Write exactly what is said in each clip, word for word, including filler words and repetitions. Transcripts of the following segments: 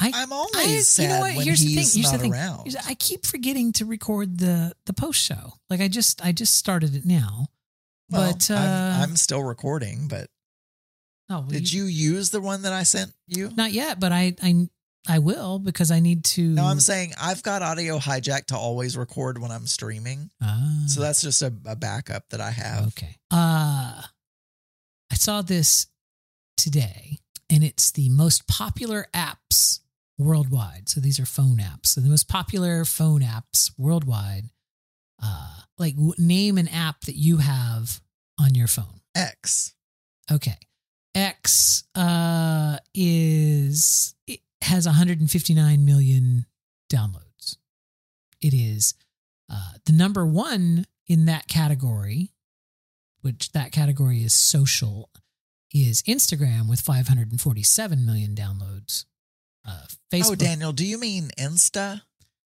I, I'm always I, sad you know what? when Here's he's the thing. Here's not the thing. around. Here's- I keep forgetting to record the the post show. Like I just I just started it now. Well, but uh, I'm, I'm still recording, but oh, well, did you use the one that I sent you? Not yet, but I I I will because I need to. No, I'm saying I've got Audio Hijack to always record when I'm streaming. Ah, So that's just a, a backup that I have. okay. Uh, I saw this today, and it's the most popular apps worldwide. So these are phone apps. So the most popular phone apps worldwide. Uh, like w- name an app that you have on your phone. X. Okay. X uh, is it has one hundred fifty-nine million downloads. It is uh, the number one in that category, which that category is social, is Instagram with five hundred forty-seven million downloads. Uh, Facebook, Oh, Daniel, do you mean Insta?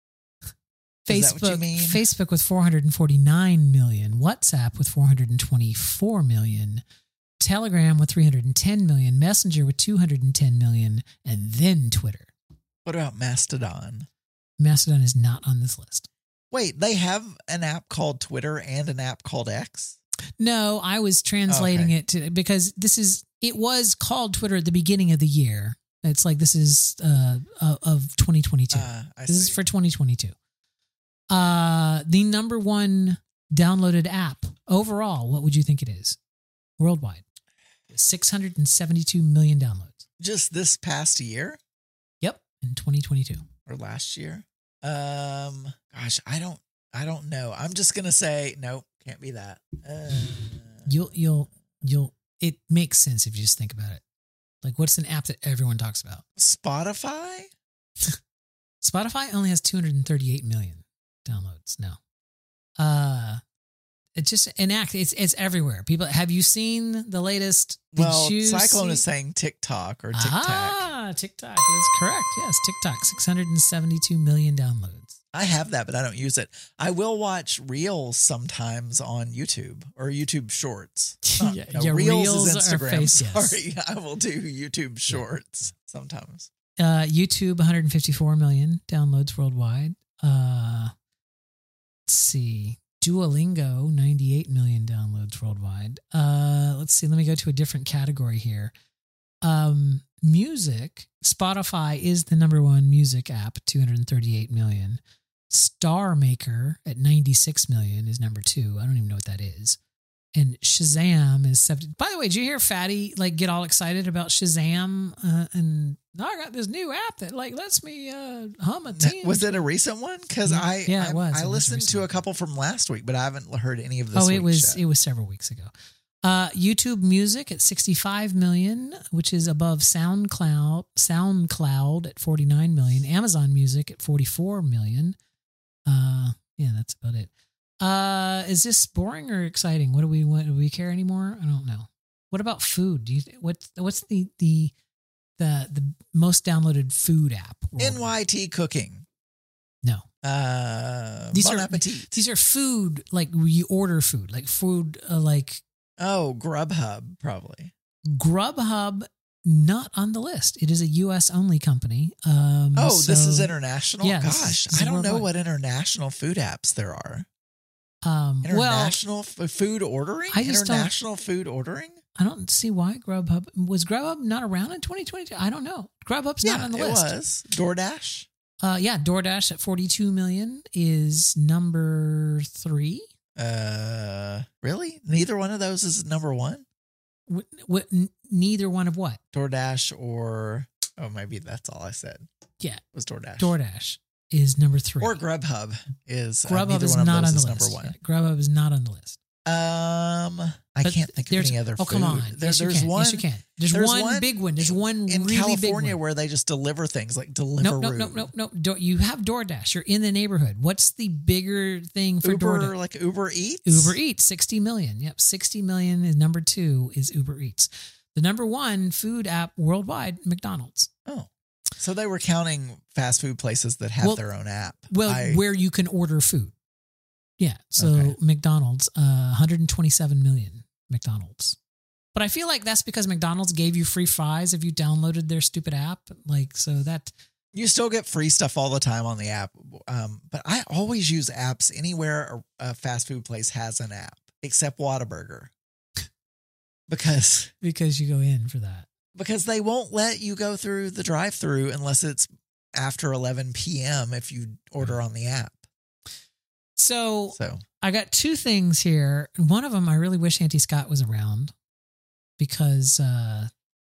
Is Facebook, that what you mean? Facebook with four hundred forty-nine million, WhatsApp with four hundred twenty-four million, Telegram with three hundred ten million, Messenger with two hundred ten million, and then Twitter. What about Mastodon? Mastodon is not on this list. Wait, they have an app called Twitter and an app called X? No, I was translating Okay. it to because this is it was called Twitter at the beginning of the year. It's like this is uh, of twenty twenty-two. Uh, I this see. is for twenty twenty-two. Uh, the number one downloaded app overall, what would you think it is? Worldwide. six hundred seventy-two million downloads. Just this past year Yep, in twenty twenty-two. or last year? Um, gosh, I don't, I don't know. I'm just gonna say nope, can't be that. Uh, You'll, you'll, you'll, it makes sense if you just think about it. Like, what's an app that everyone talks about? Spotify? Spotify only has two hundred thirty-eight million downloads now. Uh, it's just an act. It's it's everywhere. People, have you seen the latest? Did Well, you Cyclone see- is saying TikTok or TikTok. Ah, TikTok is correct. Yes, TikTok, six hundred seventy-two million downloads. I have that, but I don't use it. I will watch Reels sometimes on YouTube or YouTube Shorts. Huh, Yeah, no, yeah, Reels, Reels is are Instagram. face- yes. Sorry, I will do YouTube Shorts sometimes. Uh, YouTube, one hundred fifty-four million downloads worldwide. Uh, let's see. Duolingo, ninety-eight million downloads worldwide. Uh, let's see. Let me go to a different category here. Um, music. Spotify is the number one music app, two hundred thirty-eight million. Star Maker at ninety-six million is number two. I don't even know what that is. And Shazam is seventy. By the way, did you hear Fatty like get all excited about Shazam? Uh, and oh, I got this new app that like lets me uh, hum a tune. Was it a recent one? Because Yeah, I yeah, it I, was. I It was a listened recent to one. a couple from last week, but I haven't heard any of this. Oh, it week's was yet. it was several weeks ago. Uh, YouTube Music at sixty-five million, which is above SoundCloud. SoundCloud at forty-nine million. Amazon Music at forty-four million. Uh, yeah, that's about it. Uh, is this boring or exciting? What do we want? Do we care anymore? I don't know. What about food? Do you what what's the the the the most downloaded food app? worldwide? N Y T Cooking. No. Uh, These Bon are Appetit. these are food like you order food like food uh, like Oh, Grubhub, probably. Grubhub. Not on the list. It is a U S only company. Um, Oh, this so, is international? yeah, this- Gosh, this is I don't know worldwide. what international food apps there are. Um, well, International f- food ordering? I just don't- International food ordering? I don't see why Grubhub was Grubhub not around in twenty twenty-two. I don't know. Grubhub's not Yeah, on the it list. was. DoorDash? Uh, yeah, DoorDash at forty-two million is number three. Uh, really? Neither one of those is number one? What, what, n- neither one of what? DoorDash or, oh, maybe that's all I said. Yeah, Was DoorDash. DoorDash is number three. Or Grubhub is. uh, Grubhub neither is one of not those on the is list. number one. Yeah, Grubhub is not on the list. Um, I But can't think of there's- any other Oh, food. come on. There- yes, you there's can. one. Yes, you can. There's, there's one, one big one. There's one in really California big one. where they just deliver things like Deliveroo. Nope, nope, nope, nope, nope. Do- you have DoorDash. You're in the neighborhood. What's the bigger thing for Uber, DoorDash? like Uber Eats? Uber Eats, sixty million. Yep, sixty million is number two is Uber Eats. The number one food app worldwide, McDonald's. Oh, so they were counting fast food places that have Well- their own app. Well, I- where you can order food. Yeah, so Okay. McDonald's, uh, one hundred twenty-seven million McDonald's. But I feel like that's because McDonald's gave you free fries if you downloaded their stupid app. Like, so that You still get free stuff all the time on the app. Um, but I always use apps anywhere a, a fast food place has an app, except Whataburger. Because because you go in for that. Because they won't let you go through the drive-thru unless it's after eleven p.m. if you order on the app. So, so I got two things here. One of them, I really wish Auntie Scott was around because uh,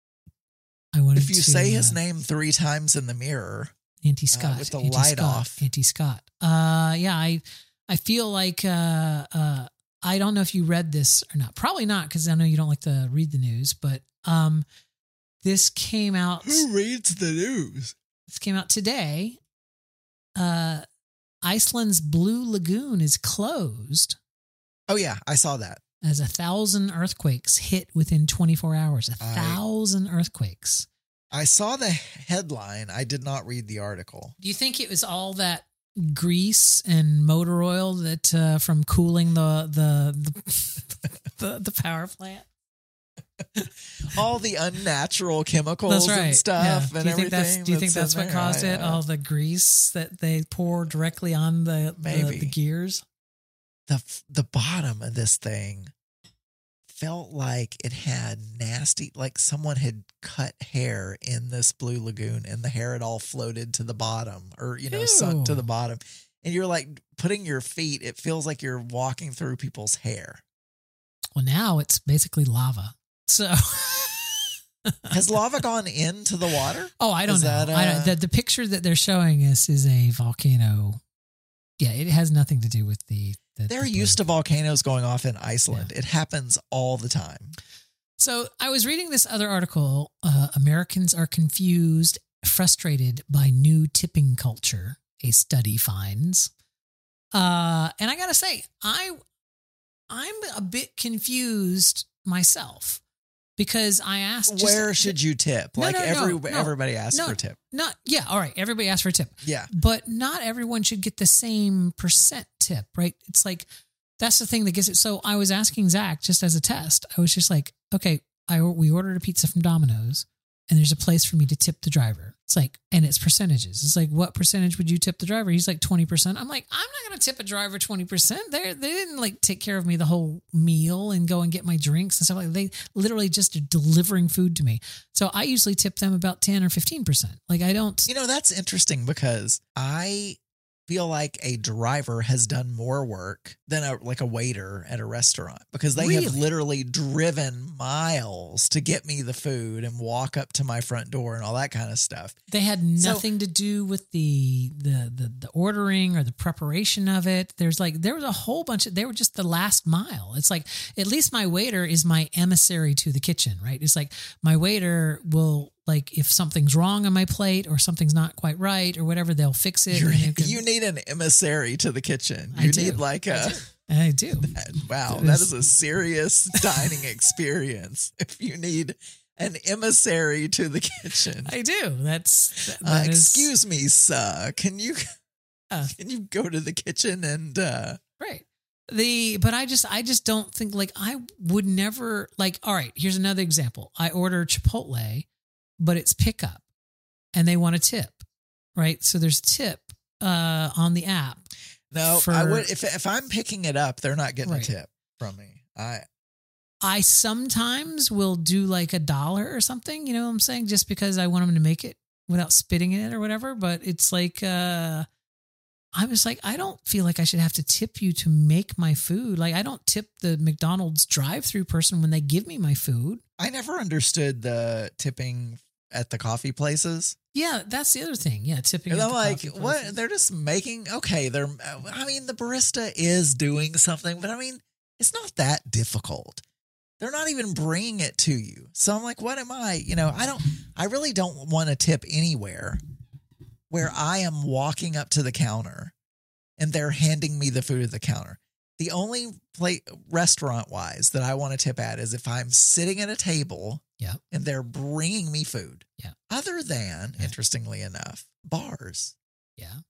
I wanted to. If you to, say his uh, name three times in the mirror, Auntie Scott, uh, with the Auntie light Scott, off, Auntie Scott. Uh, yeah, I I feel like uh, uh, I don't know if you read this or not. Probably not because I know you don't like to read the news. But um, this came out. Who reads the news? This came out today. Uh, Iceland's Blue Lagoon is closed. Oh yeah, I saw that. As a thousand earthquakes hit within twenty-four hours. A I, thousand earthquakes. I saw the headline. I did not read the article. Do you think it was all that grease and motor oil that uh, from cooling the the the, the, the power plant? All the unnatural chemicals That's right. and stuff Yeah. and do you everything. Think that's, do you think that's what there? caused I, it? uh, All the grease that they pour directly on the the, the gears? The the bottom of this thing felt like it had nasty, like someone had cut hair in this Blue Lagoon and the hair had all floated to the bottom or, you know, Ew. sunk to the bottom. And you're like putting your feet, it feels like you're walking through people's hair. Well, now it's basically lava. So has lava gone into the water? Oh, I don't is know. That, uh, I don't, the, the picture that they're showing us is a volcano. Yeah, it has nothing to do with the. the they're the used to volcanoes going off in Iceland. Yeah. It happens all the time. So I was reading this other article. Uh, Americans are confused, frustrated by new tipping culture. A study finds, uh, and I gotta say, I I'm a bit confused myself. Because I asked, just, where should you tip? No, like no, every no, no, everybody asks no, for a tip. Not yeah, all right. Everybody asks for a tip. Yeah, but not everyone should get the same percent tip, right? It's like that's the thing that gets it. So I was asking Zach just as a test. I was just like, okay, I we ordered a pizza from Domino's, and there's a place for me to tip the driver. It's like, and it's percentages. It's like, what percentage would you tip the driver? He's like twenty percent. I'm like, I'm not going to tip a driver twenty percent. They they didn't like take care of me the whole meal and go and get my drinks and stuff like that. They literally just are delivering food to me. So I usually tip them about ten or fifteen percent. Like I don't. You know, that's interesting because I feel like a driver has done more work than a like a waiter at a restaurant because they Really? have literally driven miles to get me the food and walk up to my front door and all that kind of stuff. They had nothing So- to do with the, the the the ordering or the preparation of it. There's like there was a whole bunch of they were just the last mile. It's like at least my waiter is my emissary to the kitchen, right? It's like my waiter will like if something's wrong on my plate or something's not quite right or whatever, they'll fix it. You're, and it could- you need an emissary to the kitchen. I You do. need like a I do. that, wow, That that is- is a serious dining experience. If you need an emissary to the kitchen. I do. That's that, Uh, that is- excuse me, sir. Can you Uh, can you go to the kitchen and uh right. The but I just I just don't think like I would never like all right, here's another example. I order Chipotle, but it's pickup and they want a tip. Right? So there's tip uh on the app. no, For- I would if if I'm picking it up, they're not getting Right. a tip from me. I I sometimes will do like a dollar or something, you know what I'm saying? Just because I want them to make it without spitting in it or whatever. But it's like, uh, I was like, I don't feel like I should have to tip you to make my food. Like I don't tip the McDonald's drive-through person when they give me my food. I never understood the tipping at the coffee places. Yeah, that's the other thing. Yeah, tipping. And at I'm the like, coffee what? places. They're just making, okay, they're, I mean, the barista is doing something, but I mean, it's not that difficult. They're not even bringing it to you. So I'm like, what am I? You know, I don't, I really don't want to tip anywhere where I am walking up to the counter and they're handing me the food at the counter. The only plate restaurant wise that I want to tip at is if I'm sitting at a table Yeah. and they're bringing me food. Yeah. Other than, Yeah. interestingly enough, bars. Yeah,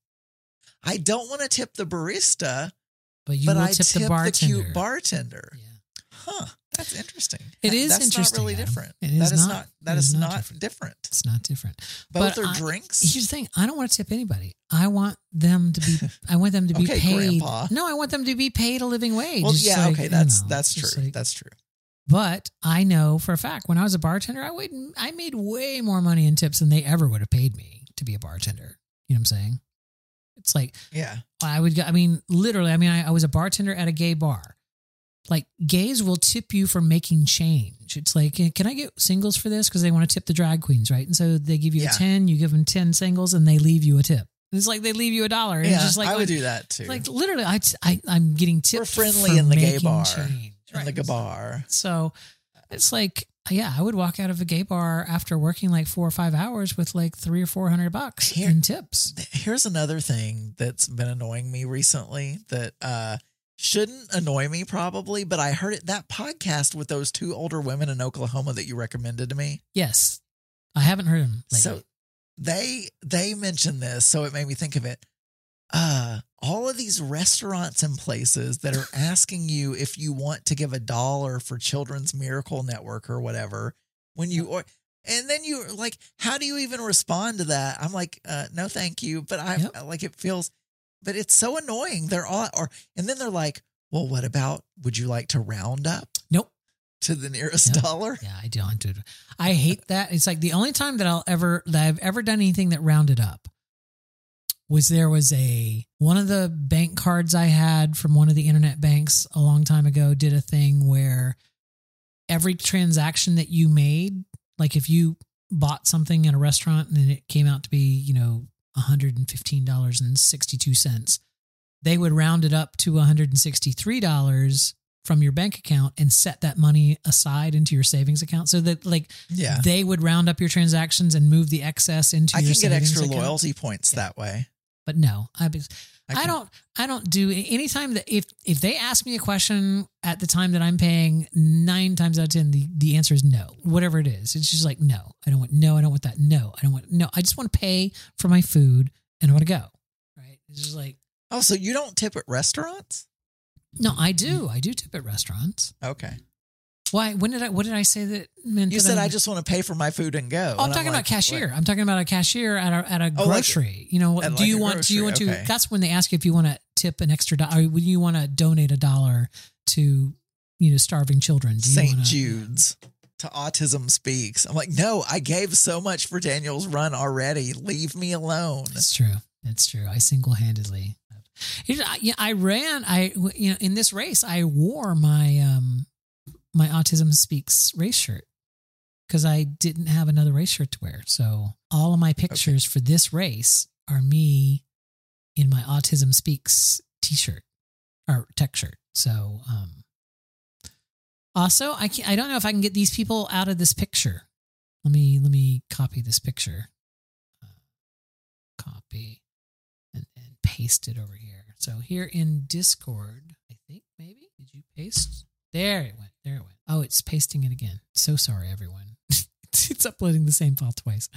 I don't want to tip the barista, but you but will I tip, tip the the, bartender. cute bartender. Yeah. Huh. That's interesting. It is That's interesting. not really Adam. different. It is that is not. not. That it is, is not, different. different. It's not different. Both But are I- drinks. Here's the thing. I don't want to tip anybody. I want them to be. I want them to be Okay, paid. Grandpa. No, I want them to be paid a living wage. Well, It's yeah, like, okay, you that's know, that's it's true. like- that's true. But I know for a fact when I was a bartender, I would I made way more money in tips than they ever would have paid me to be a bartender. You know what I'm saying? It's like Yeah. I would. go- I mean, literally. I mean, I, I was a bartender at a gay bar. Like gays will tip you for making change. It's like, can I get singles for this? Because they want to tip the drag queens, right? And so they give you Yeah. a ten, you give them ten singles, and they leave you a tip. It's like they leave you a dollar. And Yeah, it's just like I would like, do that too. like literally, I, I I'm getting tipped. We're friendly for in the gay making bar. change, in the right? gay bar. So it's like, yeah, I would walk out of a gay bar after working like four or five hours with like three or four hundred bucks Here- in tips. Here's another thing that's been annoying me recently that uh, shouldn't annoy me probably, but I heard it that podcast with those two older women in Oklahoma that you recommended to me. Yes, I haven't heard him. Lately. So they they mentioned this, so it made me think of it. Uh, all of these restaurants and places that are asking you if you want to give a dollar for Children's Miracle Network or whatever when you or and then you're like, how do you even respond to that? I'm like, uh, no, thank you. But I Yep. like it feels, but it's so annoying. They're all or and then they're like, well, what about? Would you like to round up Nope. to the nearest Yep. dollar? Yeah, I don't do it. I hate that. It's like the only time that I'll ever that I've ever done anything that rounded up was there was a one of the bank cards I had from one of the internet banks a long time ago did a thing where every transaction that you made, like if you bought something at a restaurant and it came out to be, you know, one hundred fifteen dollars and sixty-two cents, they would round it up to one hundred sixty-three dollars from your bank account and set that money aside into your savings account so that like Yeah. they would round up your transactions and move the excess into I your can get savings extra account. loyalty points Yeah. that way. But no, I, I, can- don't, I don't do anytime that if, if they ask me a question at the time that I'm paying, nine times out of ten, the, the answer is no, whatever it is. It's just like, no, I don't want, no, I don't want that. No, I don't want, no, I just want to pay for my food and I want to go. Right. It's just like, Oh, so you don't tip at restaurants? no, I do. I do tip at restaurants. Okay. Why? When did I, what did I say that meant? You that said I, I just want to pay for my food and go. Oh, I'm And talking like, about cashier. what? I'm talking about a cashier at a at a Oh, like- grocery. you know, at do like you a want? Do you want grocery, to? okay. That's when they ask you if you want to tip an extra dollar. Or would you want to donate a dollar to, you know, starving children? Do you Saint wanna, Jude's to Autism Speaks. I'm like, no, I gave so much for Daniel's run already. Leave me alone. It's true. It's true. I single handedly. I, I ran. I you know in this race I wore my um my Autism Speaks race shirt because I didn't have another race shirt to wear. So all of my pictures for this race are me in my Autism Speaks t-shirt or tech shirt. So um also I can I don't know if I can get these people out of this picture. Let me let me copy this picture. Uh, copy and, and paste it over here. So here in Discord, I think maybe did you paste? There it went. There it went. Oh, it's pasting it again. So sorry, everyone. it's, it's uploading the same file twice.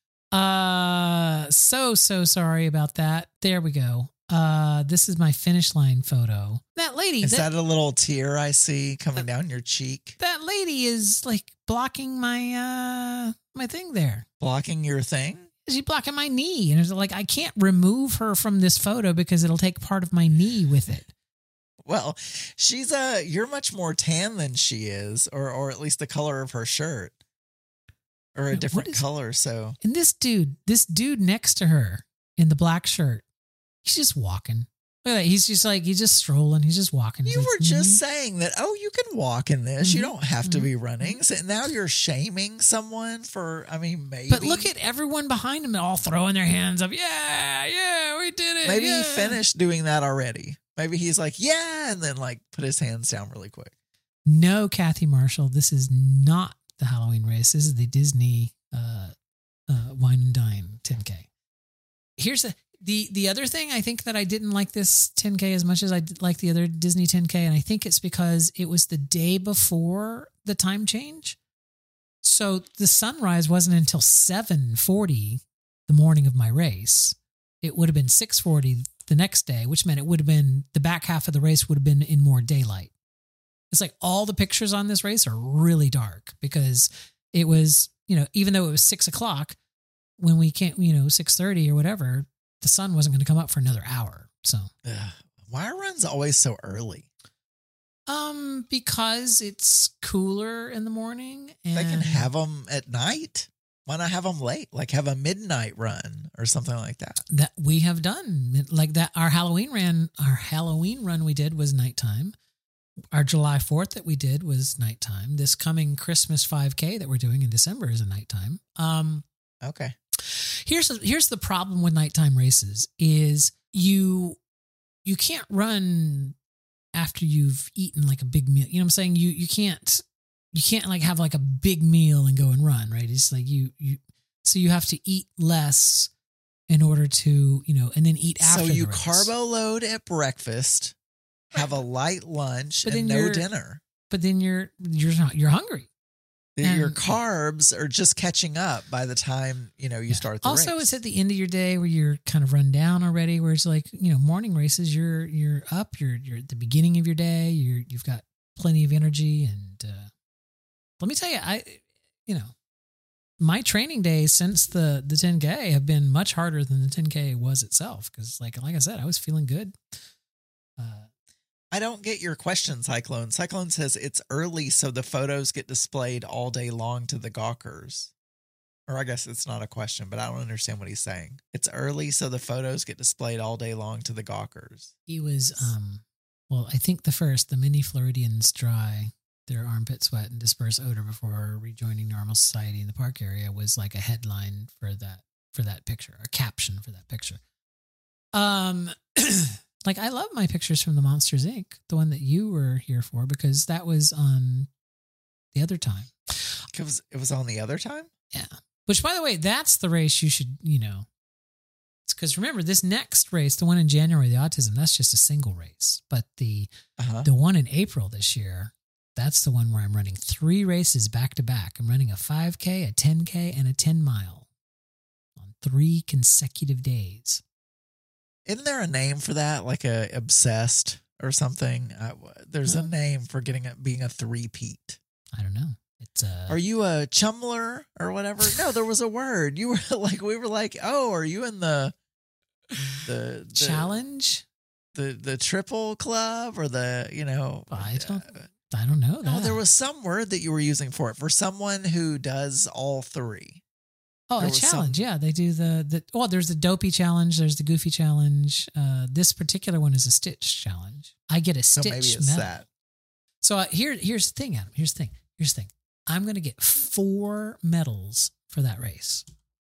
Uh, so so sorry about that. There we go. Uh, this is my finish line photo. That lady. Is that, that a little tear I see coming down your cheek? that lady is like blocking my uh my thing there. Blocking your thing? She's blocking my knee, and it's like I can't remove her from this photo because it'll take part of my knee with it. Well, she's uh you're much more tan than she is, or or at least the color of her shirt. Or a What different is- color, so And this dude, this dude next to her in the black shirt, he's just walking. Look at that. He's just like, he's just strolling. He's just walking. He's you like, were just mhm. saying that, oh, you can walk in this. You Mhm. don't have to Mhm. be running. So now you're shaming someone for, I mean, maybe. But look at everyone behind him all throwing their hands up. Yeah, yeah, we did it. Maybe yeah. he finished doing that already. Maybe he's like, yeah, and then like put his hands down really quick. No, Kathy Marshall, this is not the Halloween race. This is the Disney uh, uh, Wine and Dine ten K. Here's the, the the other thing. I think that I didn't like this ten K as much as I did like the other Disney ten K, and I think it's because it was the day before the time change. So the sunrise wasn't until seven forty the morning of my race. It would have been six forty the next day, which meant it would have been the back half of the race would have been in more daylight. It's like all the pictures on this race are really dark because it was, you know, even though it was six o'clock when we can't, you know, six thirty or whatever, the sun wasn't going to come up for another hour. So Ugh. Why are runs always so early? Um, because it's cooler in the morning. And They can have them at night. Why not have them late? Like have a midnight run or something like that. That we have done like that. Our Halloween ran, our Halloween run we did was nighttime. Our July fourth that we did was nighttime. This coming Christmas five K that we're doing in December is a nighttime. Um, okay. Here's here's the problem with nighttime races is you you can't run after you've eaten like a big meal. You know what I'm saying? You you can't you can't like have like a big meal and go and run, right? It's like you you so you have to eat less in order to, you know, and then eat after. So you the race. carbo load at breakfast, have a light lunch, But and then no you're- dinner. But then you're you're not you're hungry. Then Your and- carbs are just catching up by the time, you know, you Yeah. start the Also, race. it's at the end of your day where you're kind of run down already. Where it's like, you know, morning races, you're you're up, you're you're at the beginning of your day. You're you've got plenty of energy, and uh, let me tell you, I, you know, my training days since the the ten K have been much harder than the ten K was itself. Because, like like I said, I was feeling good. Uh, I don't get your question, Cyclone. Cyclone says it's early, so the photos get displayed all day long to the gawkers. Or I guess it's not a question, but I don't understand what he's saying. It's early, so the photos get displayed all day long to the gawkers. he was, um, well, I think the first, the mini Floridians dry their armpit sweat and disperse odor before rejoining normal society in the park area was like a headline for that for that picture, a caption for that picture. Um, like I love my pictures from the Monsters Incorporated, the one that you were here for, because that was on the other time. It was, it was on the other time? Yeah. Which, by the way, that's the race you should, you know, it's because remember this next race, the one in January, the autism, that's just a single race. But the Uh-huh. the one in April this year, that's the one where I'm running three races back to back. I'm running a five K, a ten K, and a ten mile on three consecutive days. Isn't there a name for that? Like a obsessed or something? I, there's a No. name for getting it being a three-peat. I don't know. It's uh, Are you a chumler or whatever? No, there was a word. You were like, we were like, oh, are you in the the, the challenge. the the triple club or the you know? I don't. uh, I don't know that. no, there was some word that you were using for it for someone who does all three. Oh, there a was challenge. Yeah, they do the the. Well, there's the dopey challenge. There's the goofy challenge. Uh, this particular one is a stitch challenge. I get a So stitch maybe it's medal. that. So uh, here, here's the thing, Adam. Here's the thing. Here's the thing. I'm going to get four medals for that race.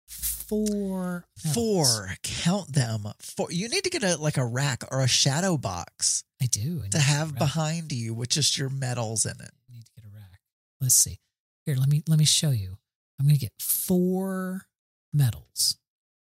Four. Medals. Four, count them. Four. You need to get a like a rack or a shadow box I do. I need to get a have rack. behind you with just your medals in it. I need to get a rack. Let's see. Here, let me let me show you. I'm going to get four medals.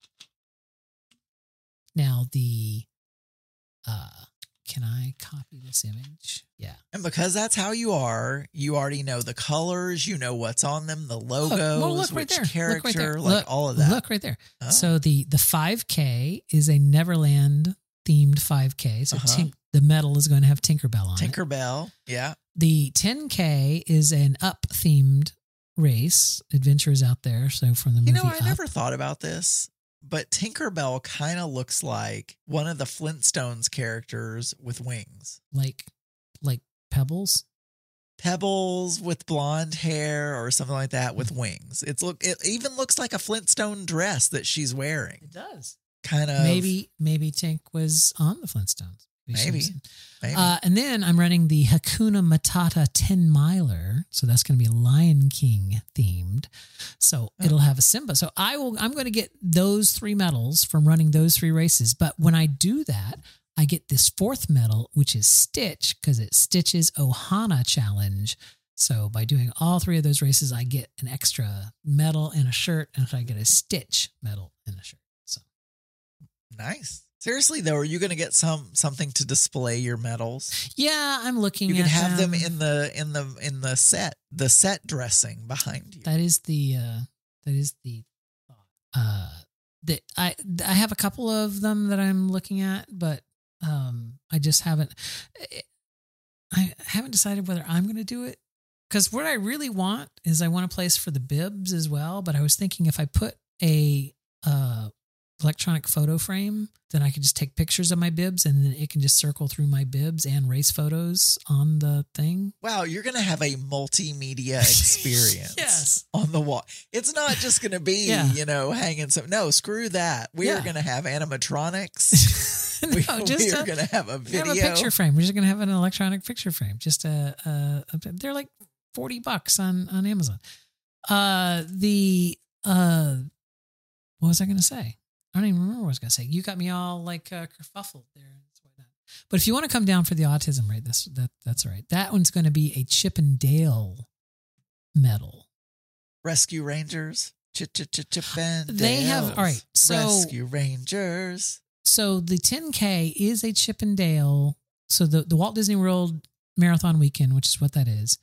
Now the. Uh, can I copy this image? Yeah. And because that's how you are, you already know the colors, you know what's on them, the logos, Look, well, look right which there. Look character, right there. like Look- all of that. Look right there. Oh. So the the five K is a Neverland themed five K. So Uh-huh. tink, the medal is going to have Tinkerbell on it. Tinkerbell, yeah. The ten K is an Up themed race. Adventures out there. So from the movie You know, I Up. never thought about this, but Tinkerbell kind of looks like one of the Flintstones characters with wings. like like Pebbles. Pebbles with blonde hair or something like that with wings. It's look it even looks like a Flintstone dress that she's wearing. It does. Kind of Maybe maybe Tink was on the Flintstones. she Maybe. was- maybe. Uh, and then I'm running the Hakuna Matata ten miler. So that's going to be Lion King themed. So Oh. it'll have a Simba. So I will, I'm going to get those three medals from running those three races. But when I do that, I get this fourth medal, which is Stitch, because it's Stitch's Ohana challenge. So by doing all three of those races, I get an extra medal and a shirt, and I get a Stitch medal and a shirt. So Nice. Seriously though, are you going to get some something to display your medals? yeah, I'm looking You at can have them them. in the in the in the set, the set dressing behind you. That is the uh that is the uh that I I have a couple of them that I'm looking at, but um I just haven't I haven't decided whether I'm going to do it. Because what I really want is I want a place for the bibs as well. But I was thinking if I put a uh, electronic photo frame, then I could just take pictures of my bibs and then it can just circle through my bibs and race photos on the thing. Wow, you're going to have a multimedia experience Yes. on the wall. It's not just going to be, Yeah. you know, hanging some. No, screw that. We Yeah. are going to have animatronics. no, we, just we a- are going to have a We video. have a picture frame. We're just going to have an electronic picture frame. Just a, a, a they're like forty bucks on, on Amazon. Uh, the, uh, what was I going to say? I don't even remember what I was going to say. You got me all like uh, kerfuffled there. But if you want to come down for the autism rate, this that that's all right. That one's going to be a Chip and Dale medal. Rescue Rangers. Chip, chip, chip, chip and They have- Dales. all right, so- Rescue Rangers. So the ten K is a Chip and Dale. So the, the Walt Disney World Marathon Weekend, which is what that is,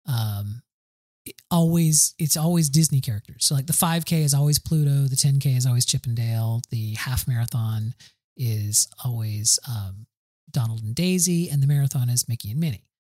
um, it always it's always Disney characters. So like the five K is always Pluto, the ten K is always Chip and Dale, the half marathon is always um, Donald and Daisy, and the marathon is Mickey and Minnie.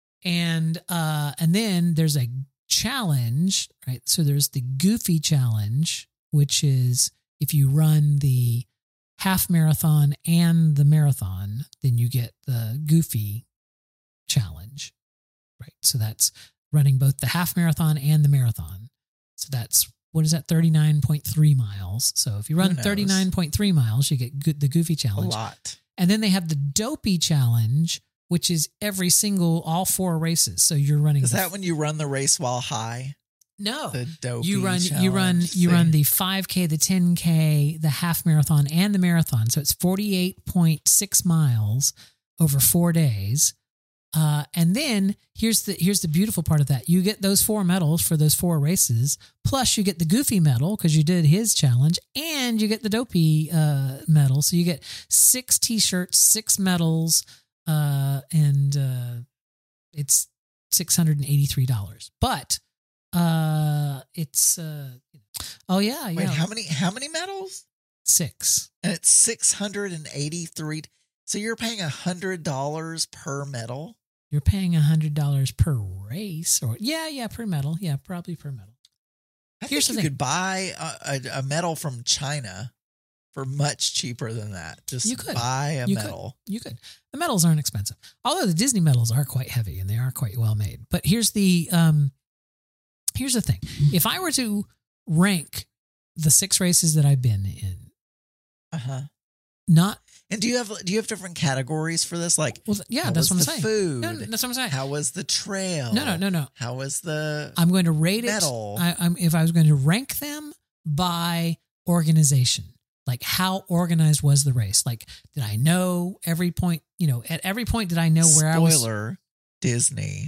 And uh, and then there's a challenge, right? So there's the Goofy Challenge, which is if you run the half marathon and the marathon, then you get the Goofy Challenge, right? So that's running both the half marathon and the marathon. So that's, what is that, thirty-nine point three miles. So if you run Who knows? thirty-nine point three miles, you get go- the Goofy A Challenge. lot. And then they have the Dopey Challenge, which is every single, all four races. So you're running. Is the- that when you run the race while high? No. The dopey You run, challenge you run, you thing? run the five K, the ten K, the half marathon, and the marathon. So it's forty-eight point six miles over four days. Uh, and then here's the here's the beautiful part of that. You get those four medals for those four races, plus you get the Goofy medal because you did his challenge, and you get the Dopey uh, medal. So you get six T-shirts, six medals, uh, and uh, it's six hundred and eighty-three dollars. But uh, it's uh, oh yeah, yeah, Wait, how many how many medals? six. And it's six hundred and eighty-three. So you're paying a hundred dollars per medal? You're paying a hundred dollars per race, or yeah, yeah, per medal, yeah, probably per medal. I Here's think the you thing. could buy a, a, a medal from China for much cheaper than that. Just You could. buy a You could. medal. You could. The medals aren't expensive, although the Disney medals are quite heavy and they are quite well made. But here's the um, here's the thing: if I were to rank the six races that I've been in, Uh huh. not And do you have do you have different categories for this? Like, well, yeah, how that's what was I'm the saying. food? No, no, that's what I'm saying. How was the trail? No, no, no, no. How was the I'm going to rate medal? it. I, I'm if I was going to rank them by organization, like how organized was the race? Like, did I know every point? You know, at every point, did I know where I was? Spoiler, Disney.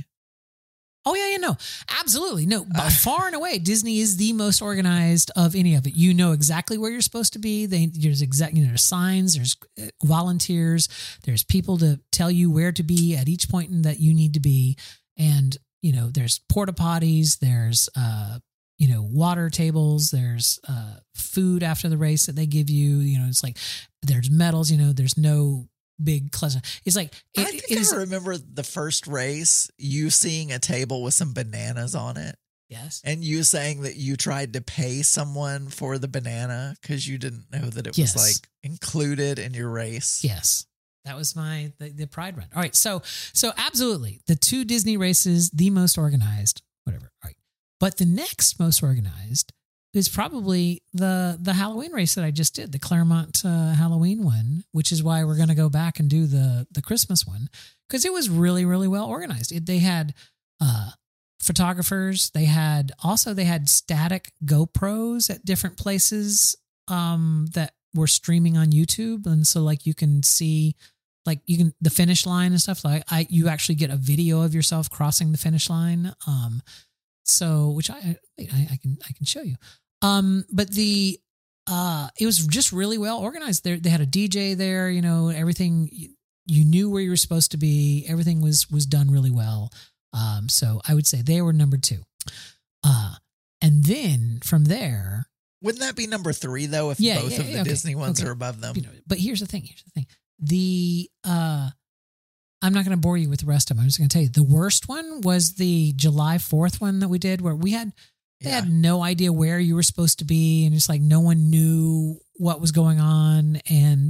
Oh yeah, yeah, no, absolutely, no. By Uh, far and away, Disney is the most organized of any of it. You know exactly where you're supposed to be. They, there's exact, you know, there's signs, there's uh, volunteers, there's people to tell you where to be at each point in that you need to be, and you know, there's porta potties, there's uh, you know, water tables, there's uh, food after the race that they give you. You know, it's like there's medals. You know, there's no big cluster. It's like it, I think it is. I remember the first race, you seeing a table with some bananas on it, Yes. and you saying that you tried to pay someone for the banana because you didn't know that it Yes. was like included in your race. Yes. That was my the, the pride run. All right. So so absolutely. The two Disney races, the most organized, whatever. All right. But the next most organized is probably the the Halloween race that I just did, the Claremont uh, Halloween one, which is why we're going to go back and do the the Christmas one, because it was really, really well organized. It, they had uh, photographers. They had also they had static GoPros at different places um, that were streaming on YouTube, and so like you can see. Like you can the finish line and stuff. Like I, you actually get a video of yourself crossing the finish line. Um, so which I wait, I, I can I can show you. Um, but the uh, it was just really well organized. There they had a D J there. You know, everything you, you knew where you were supposed to be. Everything was was done really well. Um, so I would say they were number two. Uh, and then from there, Wouldn't that be number three though? If Yeah, both yeah, of the yeah, okay, Disney ones okay. are above them. you know, but here's the thing. Here's the thing. The uh I'm not going to bore you with the rest of them. I'm just going to tell you the worst one was the July fourth one that we did, where we had they Yeah. had no idea where you were supposed to be, and it's like no one knew what was going on, and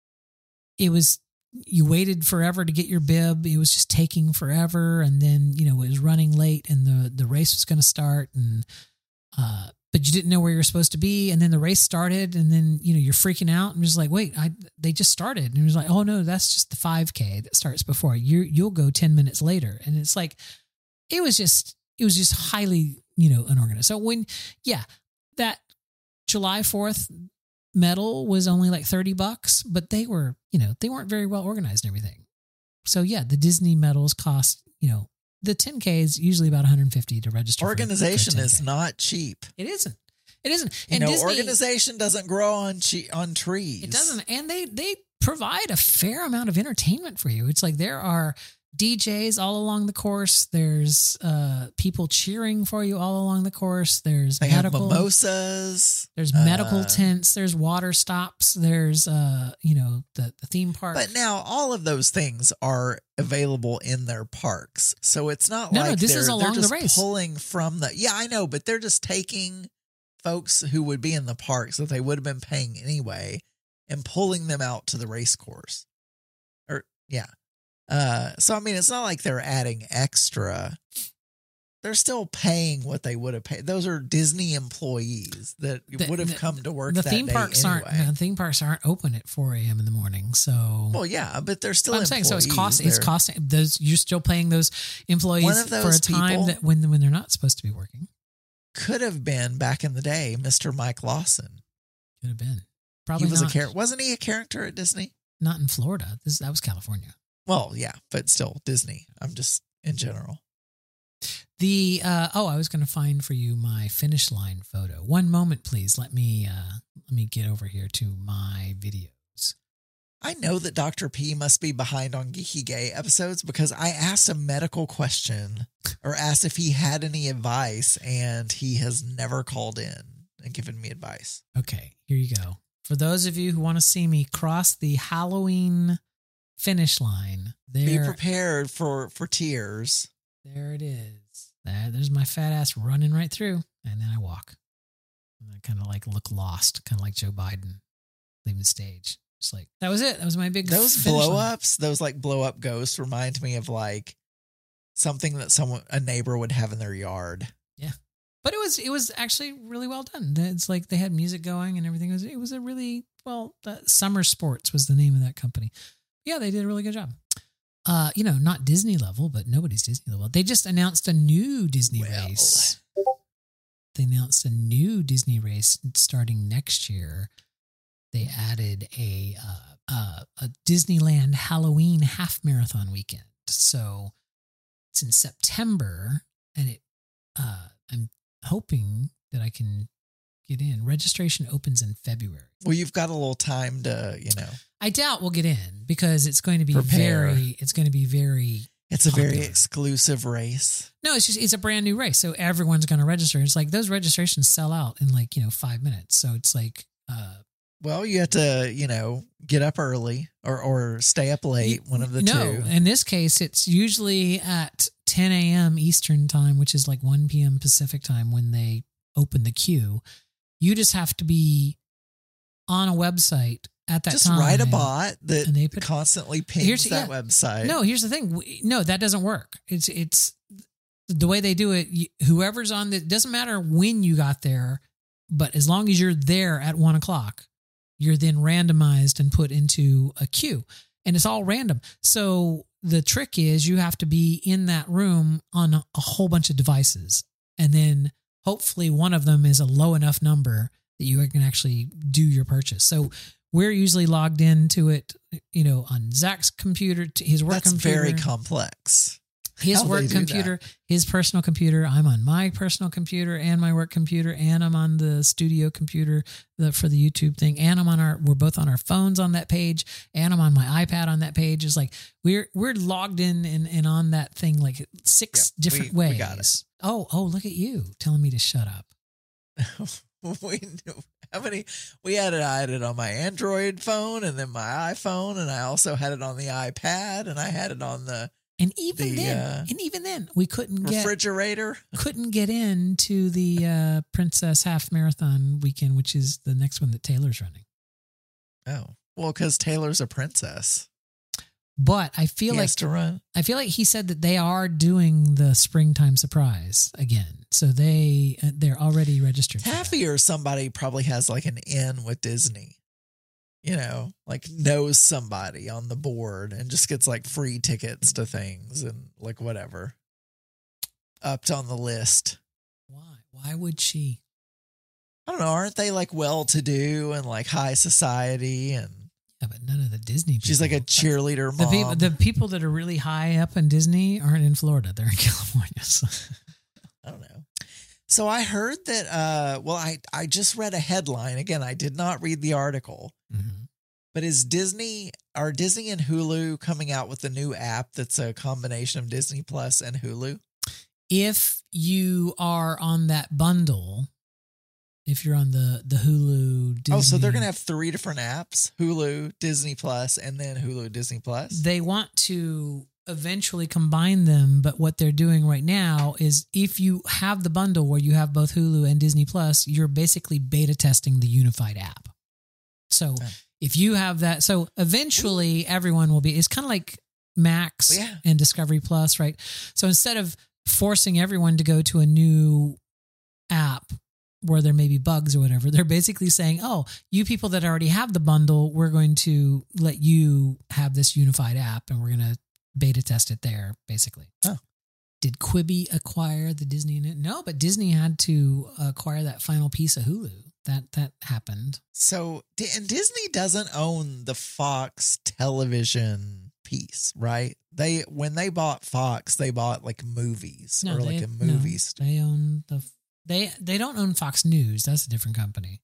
it was you waited forever to get your bib. It was just taking forever, and then you know it was running late, and the the race was going to start, and uh, but you didn't know where you were supposed to be, and then the race started, and then you know you're freaking out, and just like, wait, I they just started, and it was like, oh no, that's just the five K that starts before you. You'll go ten minutes later, and it's like, it was just it was just highly you know unorganized. So when yeah, that July fourth medal was only like thirty bucks, but they were you know they weren't very well organized and everything. So yeah, the Disney medals cost you know. The ten K is usually about one hundred fifty to register. Organization for, for is not cheap. It isn't. It isn't. You And know, Disney, organization doesn't grow on che- on trees. it doesn't. And they they provide a fair amount of entertainment for you. It's like there are D Js all along the course. There's uh, people cheering for you all along the course. There's They medical have mimosas. There's medical uh, tents. There's water stops. There's uh, you know the, the theme park. But now all of those things are available in their parks. So it's not No, no, like this they're, is they're along the just race. pulling from the, yeah, I know, but they're just taking folks who would be in the parks that they would have been paying anyway and pulling them out to the race course. Or, yeah. Uh, so, I mean, it's not like they're adding extra. They're still paying what they would have paid. Those are Disney employees that The- would have the- come to work the that theme day parks anyway. aren't the theme parks aren't open at four a.m. in the morning. So Well, yeah, but they're still I'm saying so. It's employees. cost. It's They're- costing those. You're still paying those employees One of for a those time people- that when when they're not supposed to be working. Could have been back in the day, Mister Mike Lawson. Could have been probably He was not, a character. Wasn't he a character at Disney? not in Florida. This that was California. Well, yeah, but still Disney. I'm just in general. The uh, oh, I was going to find for you my finish line photo. One moment, please. Let me uh, let me get over here to my videos. I know that Doctor P must be behind on Geeky Gay episodes because I asked a medical question or asked if he had any advice, and he has never called in and given me advice. Okay, here you go. For those of you who want to see me cross the Halloween finish line, Be there, prepared for for tears. there it is. There, there's my fat ass running right through, and then I walk. And I kind of like look lost, kind of like Joe Biden leaving the stage. Just like that was it. That was my big Those finish blow line. ups, those like blow up ghosts remind me of like something that someone a neighbor would have in their yard. But it was it was actually really well done. It's like they had music going and everything. It was, it was a really well. Uh, Summer Sports was the name of that company. Yeah, they did a really good job. Uh, you know, not Disney level, but nobody's Disney level. They just announced a new Disney Well. race. They announced a new Disney race starting next year. They added a uh, uh, a Disneyland Halloween half marathon weekend. So it's in September, and it uh, I'm hoping that I can get in. Registration opens in February. Well, you've got a little time to, you know, I doubt we'll get in because it's going to be Prepare. very. It's going to be very. it's a very Popular. exclusive race. No, it's just it's a brand new race, so everyone's going to register. It's like those registrations sell out in like you know five minutes. So it's like. uh Well, you have to, you know, get up early or, or stay up late, one of the no, two. in this case, it's usually at ten a.m. Eastern time, which is like one p.m. Pacific time when they open the queue. You just have to be on a website at that Just time. write a bot that and they put- constantly pings Here's- that yeah. website. No, here's the thing. We- No, that doesn't work. It's it's the way they do it. you- Whoever's on the, it doesn't matter when you got there, but as long as you're there at one o'clock, you're then randomized and put into a queue, and it's all random. So the trick is you have to be in that room on a, a whole bunch of devices, and then hopefully one of them is a low enough number that you can actually do your purchase. So we're usually logged into it, you know, on Zach's computer, to his work That's computer. very complex. His how they work do that. computer, his personal computer. I'm on my personal computer and my work computer, and I'm on the studio computer the, for the YouTube thing. And I'm on our, we're both on our phones on that page, and I'm on my iPad on that page. It's like we're we're logged in and, and on that thing like six Yep, different we- ways. we got it. Oh, oh, look at you telling me to shut up. we know. How many? We had it. I had it on my Android phone, and then my iPhone, and I also had it on the iPad, and I had it on the And even the, then, uh, and even then, we couldn't get refrigerator. couldn't get into the uh, Princess Half Marathon weekend, which is the next one that Taylor's running. Oh, well, because Taylor's a princess. But I feel He like has to run. I feel like he said that they are doing the springtime surprise again, so they uh, they're already registered. for that. Taffy or somebody probably has like an in with Disney. You know, like knows somebody on the board and just gets like free tickets to things and like whatever. Upped on the list. Why? Why would she? I don't know. Aren't they like well to do and like high society? And Yeah, but none of the Disney people. she's like a cheerleader The mom. people, the people that are really high up in Disney aren't in Florida. They're in California. So. I don't know. So I heard that, uh, well, I, I just read a headline. Again, I did not read the article. Mm-hmm. But is Disney, are Disney and Hulu coming out with a new app that's a combination of Disney Plus and Hulu? If you are on that bundle, if you're on the, the Hulu Disney. Oh, so they're going to have three different apps, Hulu, Disney Plus, and then Hulu, Disney Plus? They want to eventually combine them, but what they're doing right now is if you have the bundle where you have both Hulu and Disney Plus, you're basically beta testing the unified app. So Okay. if you have that, so eventually everyone will be, it's kind of like Max Yeah. and Discovery Plus, right? So instead of forcing everyone to go to a new app where there may be bugs or whatever, they're basically saying, oh, you people that already have the bundle, we're going to let you have this unified app and we're going to beta test it there, basically. Oh. Did Quibi acquire the Disney? No, but Disney had to acquire that final piece of Hulu. That that happened. So, and Disney doesn't own the Fox television piece, right? They, when they bought Fox, they bought like movies No, or they, like a no, movies. they own the they they don't own Fox News. That's a different company.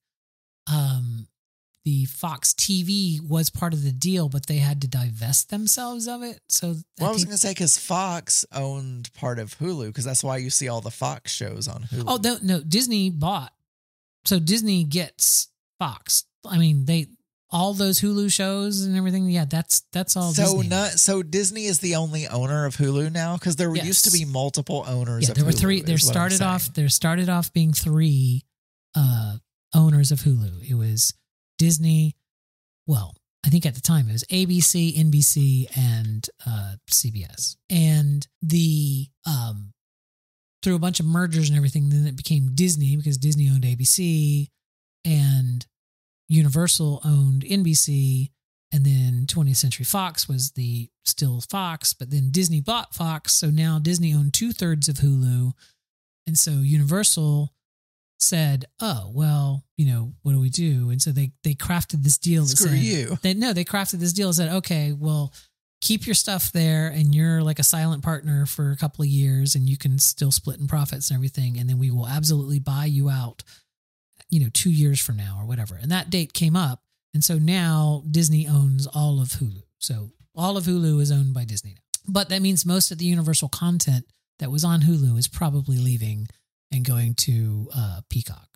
Um, the Fox T V was part of the deal, but they had to divest themselves of it. So Well, I was think- going to say because Fox owned part of Hulu, because that's why you see all the Fox shows on Hulu. oh no, no, Disney bought. So Disney gets Fox. I mean, they all those Hulu shows and everything. Yeah, that's that's all. so Disney. not so Disney is the only owner of Hulu now, because there Yes. used to be multiple owners. Yeah, of there were Hulu, three. is There what I'm started saying. off. There started off being three uh, owners of Hulu. It was Disney. Well, I think at the time it was A B C, N B C, and uh, C B S. And the um, through a bunch of mergers and everything, then it became Disney because Disney owned A B C, and Universal owned N B C, and then twentieth Century Fox was the still Fox, but then Disney bought Fox, so now Disney owned two thirds of Hulu, and so Universal said, "Oh well, you know, what do we do?" And so they they crafted this deal that Screw said, you. They, no, they crafted this deal that said, "Okay, well, keep your stuff there, and you're like a silent partner for a couple of years, and you can still split in profits and everything, and then we will absolutely buy you out." You know, two years from now or whatever. And that date came up. And so now Disney owns all of Hulu. So all of Hulu is owned by Disney now. But that means most of the Universal content that was on Hulu is probably leaving and going to uh, Peacock.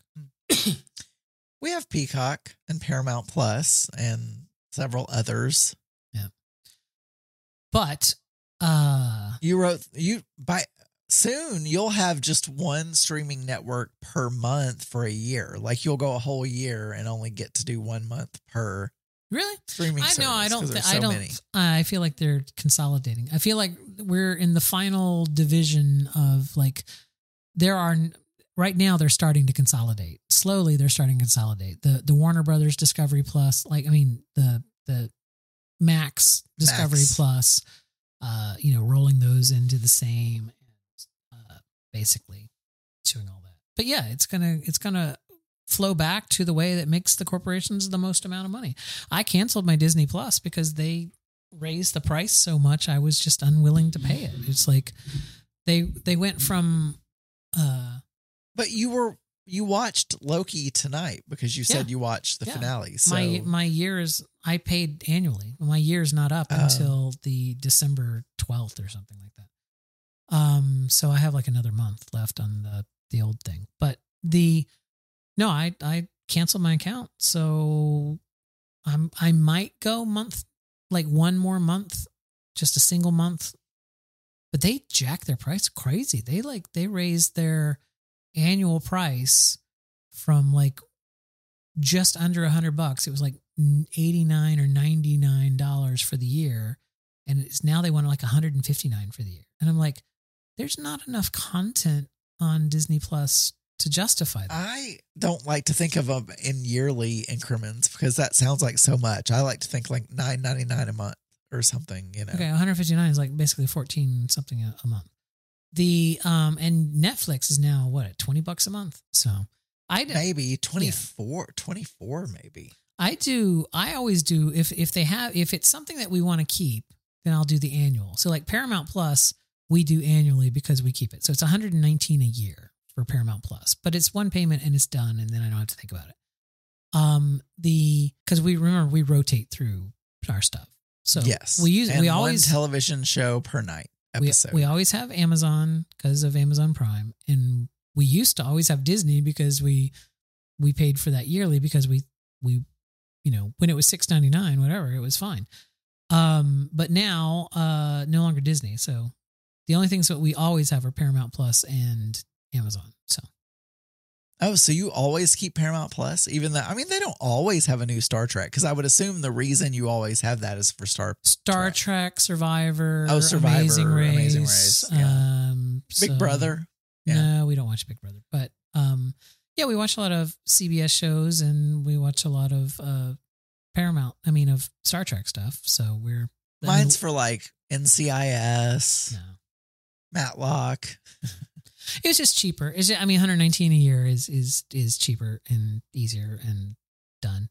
We have Peacock and Paramount Plus and several others. Yeah. But uh, You wrote you by soon you'll have just one streaming network per month for a year. Like you'll go a whole year and only get to do one month per really, streaming I service. know. I don't. 'cause Th- there's I so don't. many. I feel like they're consolidating. I feel like we're in the final division of like there are right now. They're starting to consolidate slowly. They're starting to consolidate the the Warner Brothers Discovery Plus. Like I mean the the Max Discovery Max. Plus. Uh, you know, rolling those into the same. Uh, basically, doing all that. But yeah, it's gonna it's gonna. flow back to the way that makes the corporations the most amount of money. I canceled my Disney Plus because they raised the price so much. I was just unwilling to pay it. It's like they they went from uh But you were you watched Loki tonight because you said Yeah. you watched the Yeah. finale. So my my year is I paid annually. My year's not up Oh. until the December twelfth or something like that. Um so I have like another month left on the the old thing. But the No, I I canceled my account. So I'm I might go month, like one more month, just a single month. But they jack their price crazy. They like they raised their annual price from like just under a hundred bucks. It was like eighty-nine or ninety-nine dollars for the year. And it's now they want like one hundred fifty-nine for the year. And I'm like, there's not enough content on Disney Plus to justify that. I don't like to think of them in yearly increments because that sounds like so much. I like to think like nine ninety-nine a month or something, you know. Okay, one hundred fifty-nine is like basically fourteen something a, a month. The um and Netflix is now what, at twenty bucks a month. So I maybe twenty-four, yeah. twenty-four maybe. I do I always do if if they have if it's something that we want to keep, then I'll do the annual. So like Paramount Plus, we do annually because we keep it. So it's one hundred nineteen a year for Paramount Plus, but it's one payment and it's done, and then I don't have to think about it. Um, the because we remember we rotate through our stuff, so yes, we use and we one always television show per night episode. We, we always have Amazon because of Amazon Prime, and we used to always have Disney because we we paid for that yearly because we we you know when it was six ninety-nine, whatever, it was fine. Um, but now uh, no longer Disney, so the only things that we always have are Paramount Plus and Amazon. So, oh, so you always keep Paramount Plus, even though I mean they don't always have a new Star Trek, because I would assume the reason you always have that is for Star Star Trek, Trek Survivor, oh Survivor, Amazing Race, Amazing Race, yeah. um, Big so, Brother. Yeah. No, we don't watch Big Brother, but um, yeah, we watch a lot of C B S shows and we watch a lot of uh, Paramount. I mean, of Star Trek stuff. So we're mine's I mean, for like N C I S. No. Matlock. It was just cheaper. It's just, I mean, one hundred nineteen a year is is is cheaper and easier and done.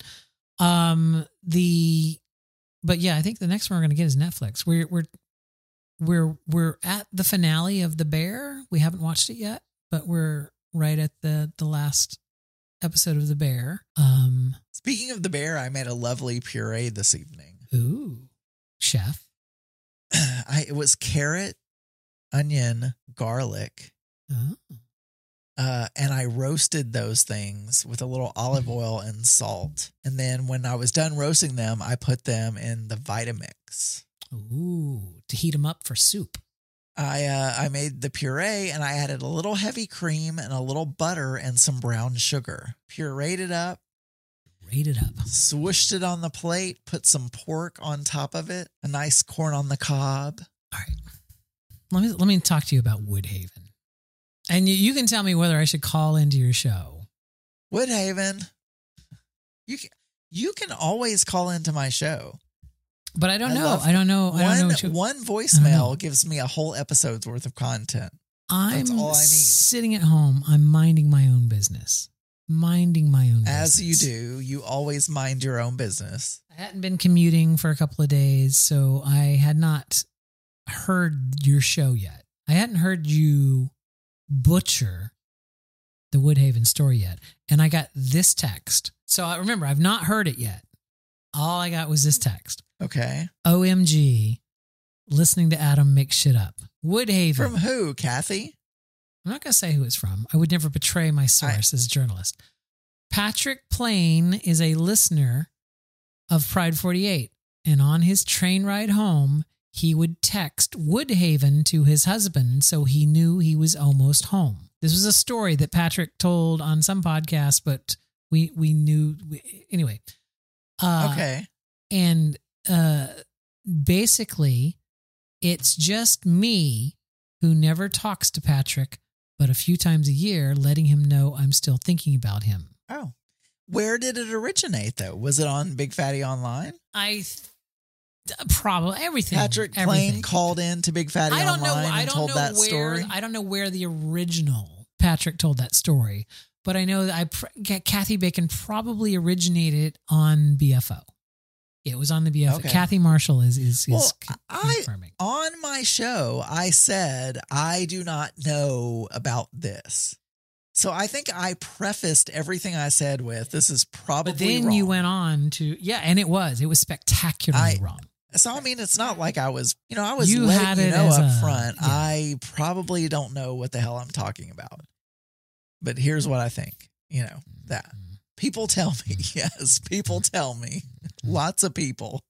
Um, the, but yeah, I think the next one we're going to get is Netflix. We're we're we're we're at the finale of The Bear. We haven't watched it yet, but we're right at the the last episode of The Bear. Um, speaking of The Bear, I made a lovely puree this evening. Ooh, chef. I it was carrot, onion, garlic, oh. uh, and I roasted those things with a little olive oil and salt. And then when I was done roasting them, I put them in the Vitamix. Ooh, to heat them up for soup. I uh, I made the puree and I added a little heavy cream and a little butter and some brown sugar. Pureed it up. Rate it up. Swooshed it on the plate. Put some pork on top of it. A nice corn on the cob. All right. Let me let me talk to you about Woodhaven. And you, you can tell me whether I should call into your show. Woodhaven. You can, you can always call into my show. But I don't I know. love I don't know. One, I don't know what you, one voicemail gives me a whole episode's worth of content. I'm That's all I need. sitting at home. I'm minding my own business. Minding my own business. As you do. You always mind your own business. I hadn't been commuting for a couple of days, so I had not heard your show yet. I hadn't heard you butcher the Woodhaven story yet. And I got this text. So I remember, I've not heard it yet. All I got was this text. Okay. O M G, listening to Adam make shit up. Woodhaven. From who, Kathy? I'm not going to say who it's from. I would never betray my source I, as a journalist. Patrick Plain is a listener of Pride forty-eight. And on his train ride home, he would text Woodhaven to his husband so he knew he was almost home. This was a story that Patrick told on some podcast, but we, we knew. We, anyway. Uh, okay. And uh, basically, it's just me who never talks to Patrick, but a few times a year, letting him know I'm still thinking about him. Oh. Where did it originate, though? Was it on Big Fatty Online? I th- probably everything. Patrick everything. Plain called in to Big Fatty I don't Online know, I and don't told know that where, story? I don't know where the original Patrick told that story, but I know that I pr- Kathy Bacon probably originated on B F O. It was on the B F O. Okay. Kathy Marshall is is, is well, con- I, confirming. On my show, I said, I do not know about this. So I think I prefaced everything I said with, this is probably But then wrong. you went on to, yeah, and it was. It was spectacularly I, wrong. So, I mean, it's not like I was, you know, I was You letting had you it know as up a- front. yeah. I probably don't know what the hell I'm talking about. But here's what I think, you know, that. People tell me. Yes, people tell me. Lots of people.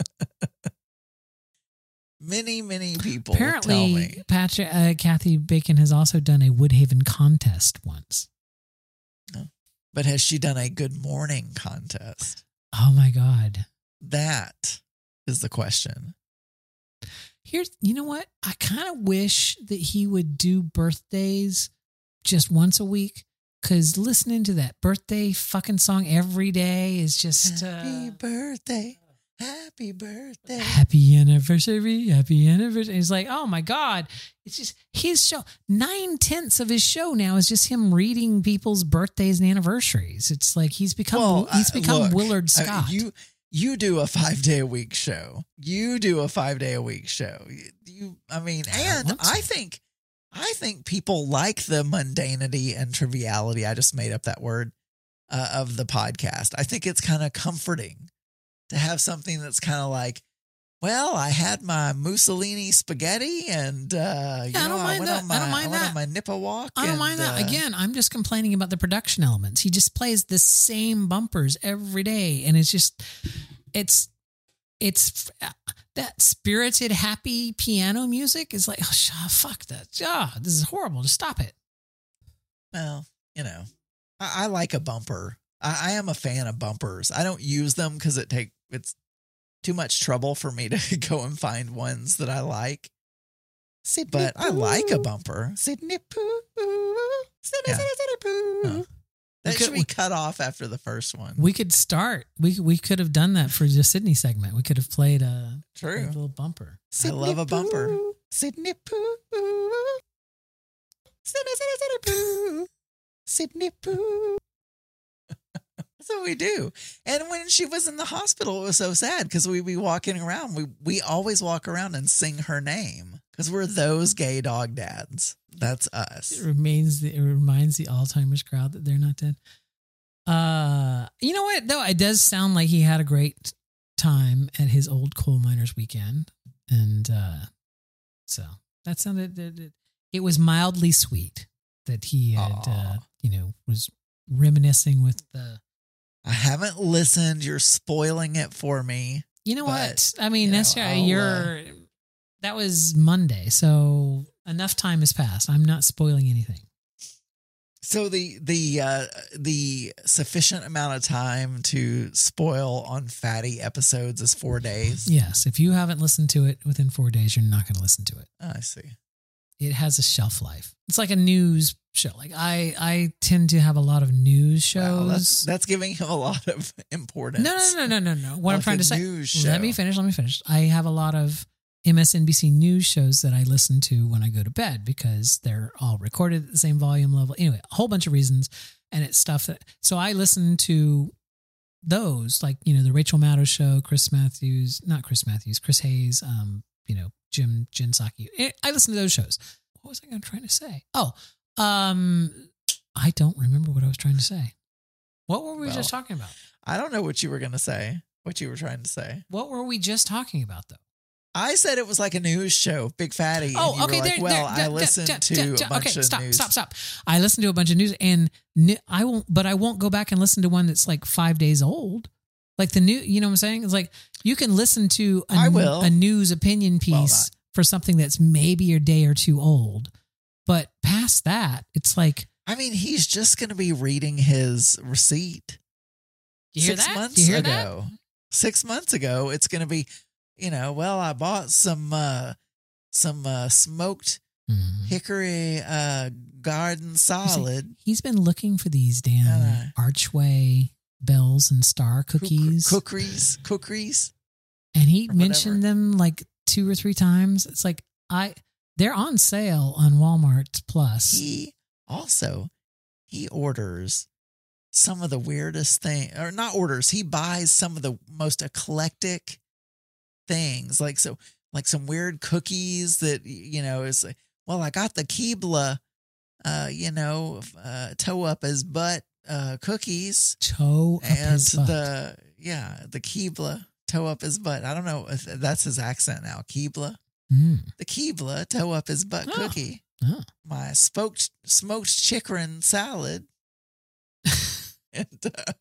Many, many people Apparently, tell me. Patrick, uh, Kathy Bacon has also done a Woodhaven contest once. Oh. But has she done a good morning contest? Oh my God. That is the question. Here's, you know what? I kind of wish that he would do birthdays just once a week, because listening to that birthday fucking song every day is just Happy uh, birthday. Happy birthday. happy anniversary, happy anniversary. It's like, oh my God. It's just his show. Nine tenths of his show now is just him reading people's birthdays and anniversaries. It's like he's become Well, he's uh, become look, Willard I mean, Scott. you you do a five day a week show. You do a five day a week show. You, you I mean, I and want to. I think I think people like the mundanity and triviality. I just made up that word uh, of the podcast. I think it's kind of comforting to have something that's kind of like, well, I had my Mussolini spaghetti, and uh, you Yeah, I know, don't I mind went that. on my I don't mind went that. on my Nippa walk. I don't and, mind that. uh, Again, I'm just complaining about the production elements. He just plays the same bumpers every day, and it's just, it's, it's that spirited, happy piano music is like, oh, sh- fuck that. Ah, this is horrible. Just stop it. Well, you know, I, I like a bumper. I, I am a fan of bumpers. I don't use them because it take it's too much trouble for me to go and find ones that I like. Sydney But I Poo. like a bumper. Sydney Poo. Sydney, Yeah. Sydney, Sydney Poo. Huh. That We could- should be cut off after the first one. We could start. We we could have done that for the Sydney segment. We could have played a, a True. little bumper. I love a bumper. Poo. Sydney Poo. Sydney, Sydney, Sydney Poo. Sydney Poo. That's what we do. And when she was in the hospital, it was so sad because we'd be walking around. We we always walk around and sing her name because we're those gay dog dads. That's us. It remains the, it reminds the Alzheimer's crowd that they're not dead. Uh, you know what? Though it does sound like he had a great time at his old coal miners weekend, and uh, so that sounded it, it, it was mildly sweet that he had uh, Aw. you know was reminiscing with the. I haven't listened. You're spoiling it for me. You know But, what? I mean, you that's know, right. I'll, You're that was Monday, so enough time has passed. I'm not spoiling anything. So the the uh, the sufficient amount of time to spoil on fatty episodes is four days. Yes, if you haven't listened to it within four days, you're not going to listen to it. I see. It has a shelf life. It's like a news show. Like I, I tend to have a lot of news shows. Wow, that's that's giving him a lot of importance. no, no, no, no, no, no. What I'm Like trying a to say. news Let show. me finish. Let me finish. I have a lot of M S N B C news shows that I listen to when I go to bed because they're all recorded at the same volume level. Anyway, a whole bunch of reasons, and it's stuff that. So I listen to those, like you know, the Rachel Maddow show, Chris Matthews, not Chris Matthews, Chris Hayes, um, you know, Jim Jinsaki. I listen to those shows. What was I trying to say? Oh, um, I don't remember what I was trying to say. What were we Well, just talking about? I don't know what you were going to say. What you were trying to say. What were we just talking about, though? I said it was like a news show, Big Fatty. and Oh, you okay. were like, there, well, there, I there, listened there, to there, a there, bunch okay, of stop, news. stop, stop. I listened to a bunch of news, and ni- I won't. But I won't go back and listen to one that's like five days old. Like the new, you know what I'm saying? It's like you can listen to a, I will. a news opinion Well, piece not. for something that's maybe a day or two old, but past that, it's like I mean, he's just going to be reading his receipt. you hear Six that? months you hear ago. Six months ago, it's going to be, you know, well, I bought some uh, some uh, smoked that? Mhm. hickory uh, garden salad. He's been looking for these damn Uh, Archway bells and star cookies, Cookeries. Cookeries. and he or mentioned whatever. them like two or three times. It's like I they're on sale on Walmart Plus. He also, he orders some of the weirdest thing, or not orders, he buys some of the most eclectic things. Like, so, like some weird cookies that, you know, is like, well, I got the Keebler, uh, you know, uh, toe up his butt, uh, cookies. Toe up And his butt. the, yeah, the Keebler, toe up his butt. I don't know if that's his accent now. Keebler. Mm. The Keebler, toe up his butt Oh. cookie. Oh. My smoked smoked chicken salad. And uh,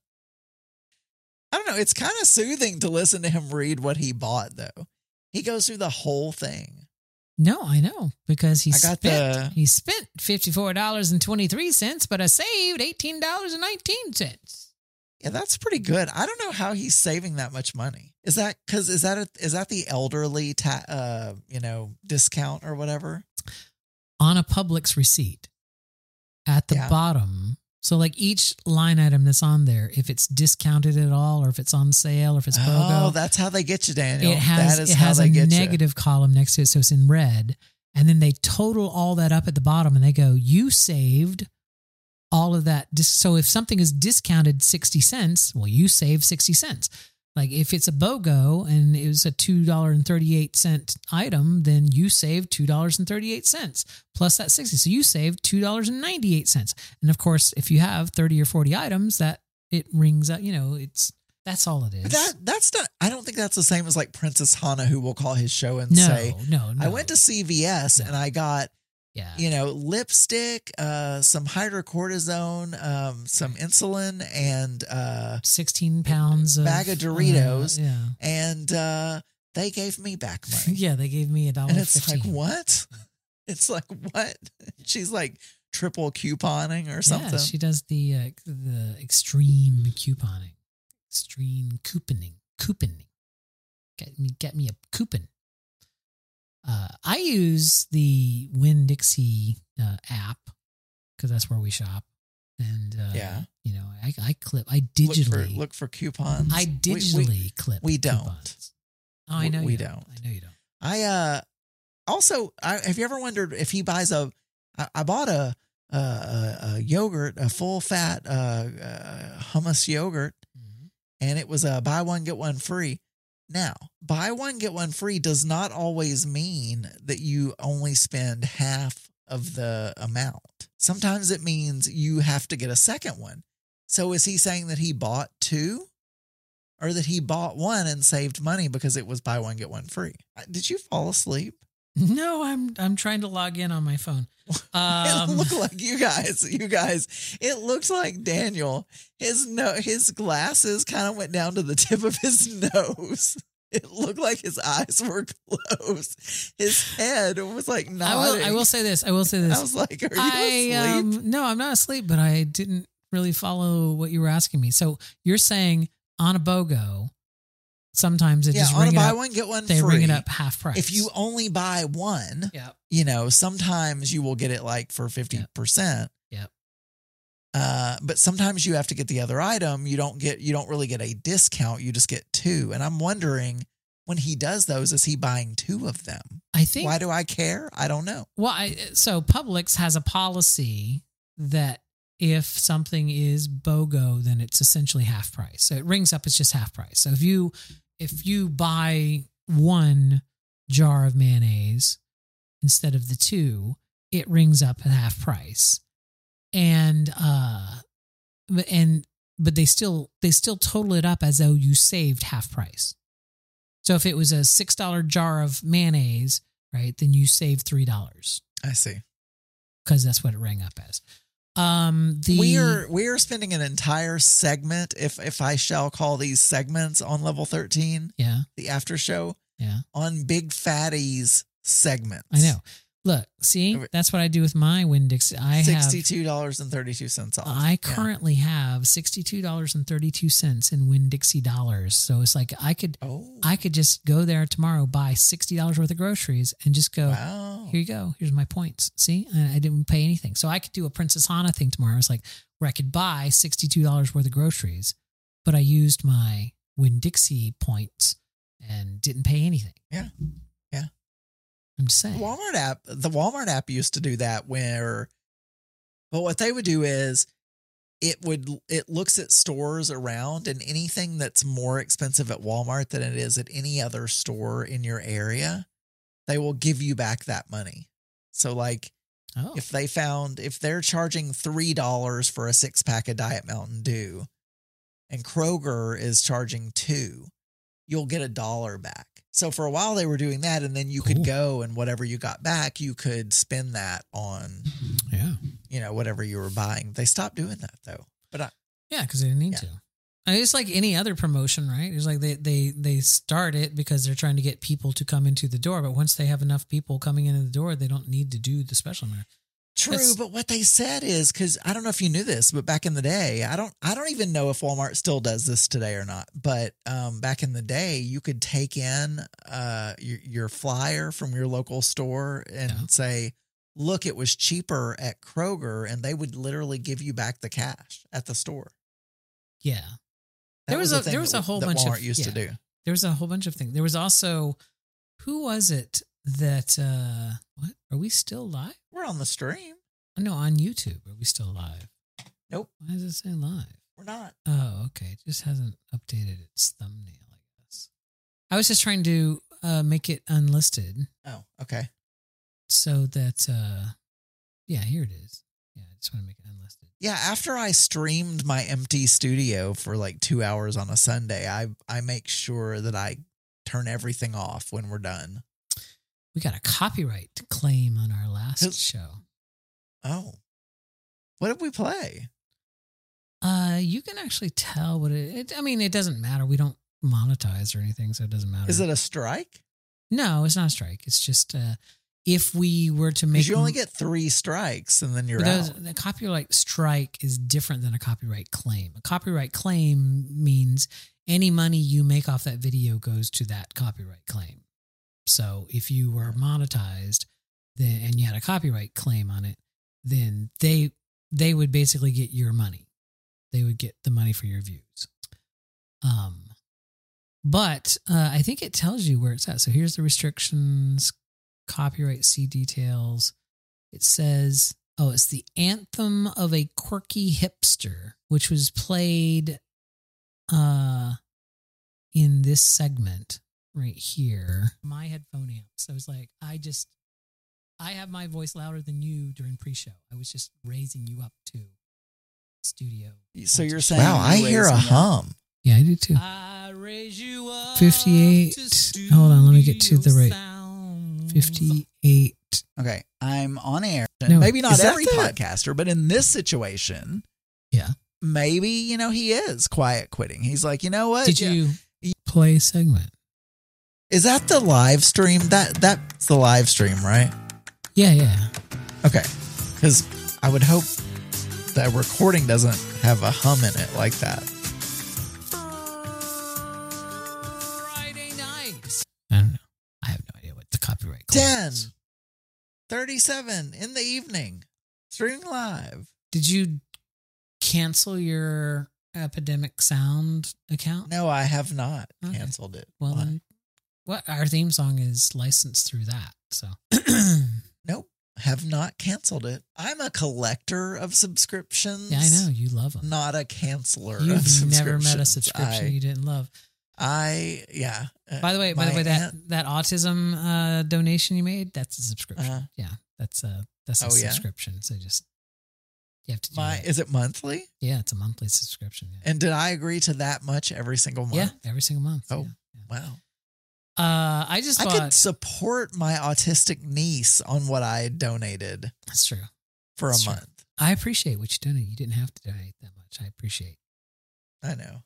I don't know. It's kind of soothing to listen to him read what he bought, though. He goes through the whole thing. No, I know, because he I got spent the- he spent fifty-four dollars and twenty-three cents, but I saved eighteen dollars and nineteen cents. Yeah, that's pretty good. I don't know how he's saving that much money. Is that because is that a, is that the elderly ta- uh you know discount or whatever? On a Publix receipt at the Yeah. bottom. So like each line item that's on there, if it's discounted at all, or if it's on sale, or if it's BOGO, Oh, that's how they get you, Daniel. it has that is it how has they a get negative column next to it, so it's in red, and then they total all that up at the bottom, and they go, "You saved all of that." Dis- So if something is discounted sixty cents, well, you saved sixty cents. Like if it's a BOGO and it was a two dollars and thirty-eight cents item, then you saved two dollars and thirty-eight cents plus that sixty. So you saved two dollars and ninety-eight cents. And of course, if you have thirty or forty items, that it rings out, you know, it's that's all it is. But that that's not. I don't think that's the same as like Princess Hana, who will call his show and no, say, no, no. "I went to C V S No. and I got yeah. you know lipstick, uh, some hydrocortisone, um, some insulin, and uh, sixteen pounds of bag of Doritos. Uh, yeah. and uh, they gave me back money." Yeah, they gave me a dollar And it's fifteen. like, what? It's like, what? She's like triple couponing or something. Yeah, she does the uh, the extreme couponing, extreme couponing, couponing. Get me, get me a coupon. Uh, I use the Winn-Dixie uh, app because that's where we shop, and uh, Yeah. you know, I, I clip, I look digitally, for, look for coupons. I We- digitally we- clip. we don't. coupons. Oh, I know We you don't. I know you don't. I uh also I, have you ever wondered if he buys a I, I bought a, a a a yogurt, a full fat uh, uh hummus yogurt, Mhm. and it was a buy one get one free. Now, buy one get one free does not always mean that you only spend half of the amount. Sometimes it means you have to get a second one. So is he saying that he bought two? Or that he bought one and saved money because it was buy one, get one free? Did you fall asleep? No, I'm I'm trying to log in on my phone. It Um, looked like you guys, you guys, it looks like Daniel, his no, his glasses kind of went down to the tip of his nose. It looked like his eyes were closed. His head was like I nodding. will I will say this. I will say this. I was like, are you I asleep? um no, I'm not asleep, but I didn't really follow what you were asking me. So you're saying on a BOGO, sometimes it Yeah, just on a ring it buy up. one, get one They free. ring it up half price. If you only buy one, yeah, you know, sometimes you will get it like for fifty percent. Yep. Uh, but sometimes you have to get the other item. You don't get, you don't really get a discount. You just get two. And I'm wondering when he does those, is he buying two of them? I think. Why do I care? I don't know. Well, I, so Publix has a policy that if something is BOGO, then it's essentially half price. So it rings up, it's just half price. So if you if you buy one jar of mayonnaise instead of the two, it rings up at half price. And uh but- and but they still they still total it up as though you saved half price. So if it was a six dollar jar of mayonnaise, right, then you saved three dollars. I see. Because that's what it rang up as. Um, the we are we are spending an entire segment, if if I shall call these segments, on level thirteen, yeah, the after show, yeah, on Big Fatty's segments. I know. Look, see, that's what I do with my Winn-Dixie. I have sixty-two dollars and thirty-two cents off. I Yeah. currently have sixty-two dollars and thirty-two cents in Winn-Dixie dollars. So it's like I could Oh, I could just go there tomorrow, buy sixty dollars worth of groceries, and just go. wow. Here you go. Here's my points. See, I, I didn't pay anything. So I could do a Princess Hana thing tomorrow. It's like where I could buy sixty-two dollars worth of groceries, but I used my Winn-Dixie points and didn't pay anything. Yeah. Yeah. I'm just saying. Walmart app, the Walmart app used to do that where, but what they would do is it would, it looks at stores around, and anything that's more expensive at Walmart than it is at any other store in your area, they will give you back that money. So like Oh, if they found, if they're charging three dollars for a six pack of Diet Mountain Dew and Kroger is charging two, you'll get a dollar back. So for a while they were doing that, and then you Cool. could go and whatever you got back, you could spend that on, yeah. you know, whatever you were buying. They stopped doing that though. But I, Yeah, because they didn't need Yeah. to. I mean, it's like any other promotion, right? It's like they, they, they start it because they're trying to get people to come into the door. But once they have enough people coming into the door, they don't need to do the special amount. True, That's- but what they said is because I don't know if you knew this, but back in the day, I don't I don't even know if Walmart still does this today or not. But um, back in the day, you could take in uh, your, your flyer from your local store and Yeah. say, "Look, it was cheaper at Kroger," and they would literally give you back the cash at the store. Yeah. That There was the a- thing there was that- a whole that bunch of- Walmart used to yeah. do. There was a whole bunch of things. There was also, who was it that, uh, what? Are we still live? We're on the stream. No, on YouTube. Are we still live? Nope, Why does it say live? we're not. Oh, okay. It just hasn't updated its thumbnail, I guess. I was just trying to uh, make it unlisted Oh, okay. so that, uh, yeah, here it is. Yeah, I just want to make it unlisted. Yeah, after I streamed my empty studio for like two hours on a Sunday, I I make sure that I turn everything off when we're done. We got a copyright claim on our last Who- show. Oh, what did we play? Uh, you can actually tell what it, it. I mean, it doesn't matter. We don't monetize or anything, so it doesn't matter. Is it a strike? No, it's not a strike. It's just uh, if we were to make Because you only get three strikes and then you're Those, out. the copyright strike is different than a copyright claim. A copyright claim means any money you make off that video goes to that copyright claim. So if you were monetized then and you had a copyright claim on it, then they they would basically get your money. They would get the money for your views. Um, but uh, I think it tells you where it's at. So here's the restrictions, copyright C details. It says, oh, it's the anthem of a quirky hipster, which was played uh, in this segment right here. My headphone amps. I was like, I just, I have my voice louder than you during pre-show. I was just raising you up to studio. So you're saying, Wow, I you hear raise a me up. hum. Yeah, I do too. I raise you up fifty-eight. to Hold on, let me get to the right. sounds. fifty-eight. Okay, I'm on air. No, maybe not is that every the- podcaster, but in this situation, Yeah. maybe, you know, he is quiet quitting. He's like, you know what? Did Yeah. you play a segment? Is that the live stream? That That's the live stream, right? Yeah, yeah. Okay. Because I would hope that recording doesn't have a hum in it like that. Friday night. I don't know. I have no idea what the copyright claim ten is. thirty-seven in the evening, streaming live. Did you cancel your Epidemic Sound account? No, I have not Okay. canceled it. Well, Why? then, what our theme song is licensed through that. So, Nope, have not canceled it. I'm a collector of subscriptions. yeah, I know you love them. Not a canceller. of You've never met a subscriptions. subscription I, you didn't love. I yeah. Uh, By the way, by the my way, that aunt- that autism uh, donation you made, that's a subscription. Uh-huh. Yeah, that's a that's a Oh, yeah? subscription. So just you have to do my that. is it monthly? Yeah, it's a monthly subscription. Yeah, And did I agree to that much every single month? yeah every single month. Oh. yeah, Wow. yeah. Uh, I just I bought. could support my autistic niece on what I donated That's true. for That's a true. month. I appreciate what you donate. You didn't have to donate that much. I appreciate. I know.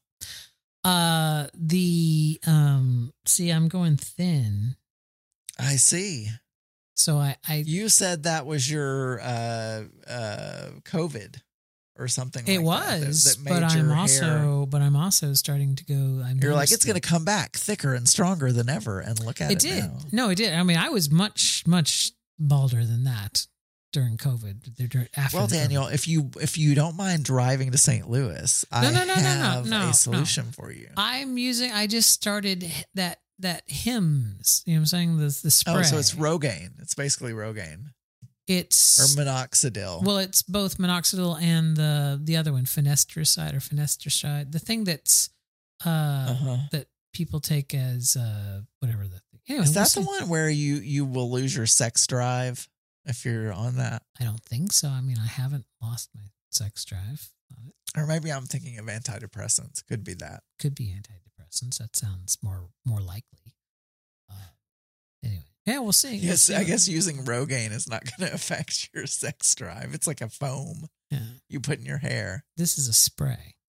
Uh, the um. See, I'm going thin, I see. so I I You said that was your uh uh COVID or something it like that, that. was, that made but I'm your also hair- but I'm also starting to go. I'm You're like, it's going to come back thicker and stronger than ever. And look at it. It did. now. No, it did. I mean, I was much much balder than that during COVID. Dur- After Well, the COVID. Daniel, if you if you don't mind driving to Saint Louis, I No, no, no, no, no, have no, no. a solution for you. I'm using. I just started that that hymns. You know what I'm saying? The the spray. Oh, so it's Rogaine. It's basically Rogaine It's or minoxidil. well, it's both minoxidil and the the other one, finasteride or finasteride. The thing that's uh, Uh-huh. that people take as uh whatever the anyway. Is we'll that the see. one where you you will lose your sex drive if you're on that? I don't think so. I mean, I haven't lost my sex drive on it. Or maybe I'm thinking of antidepressants. Could be that. Could be antidepressants. That sounds more more likely. Uh, anyway, yeah, we'll see. We'll Yes, see I what- guess using Rogaine is not going to affect your sex drive. It's like a foam Yeah, you put in your hair. this is a spray.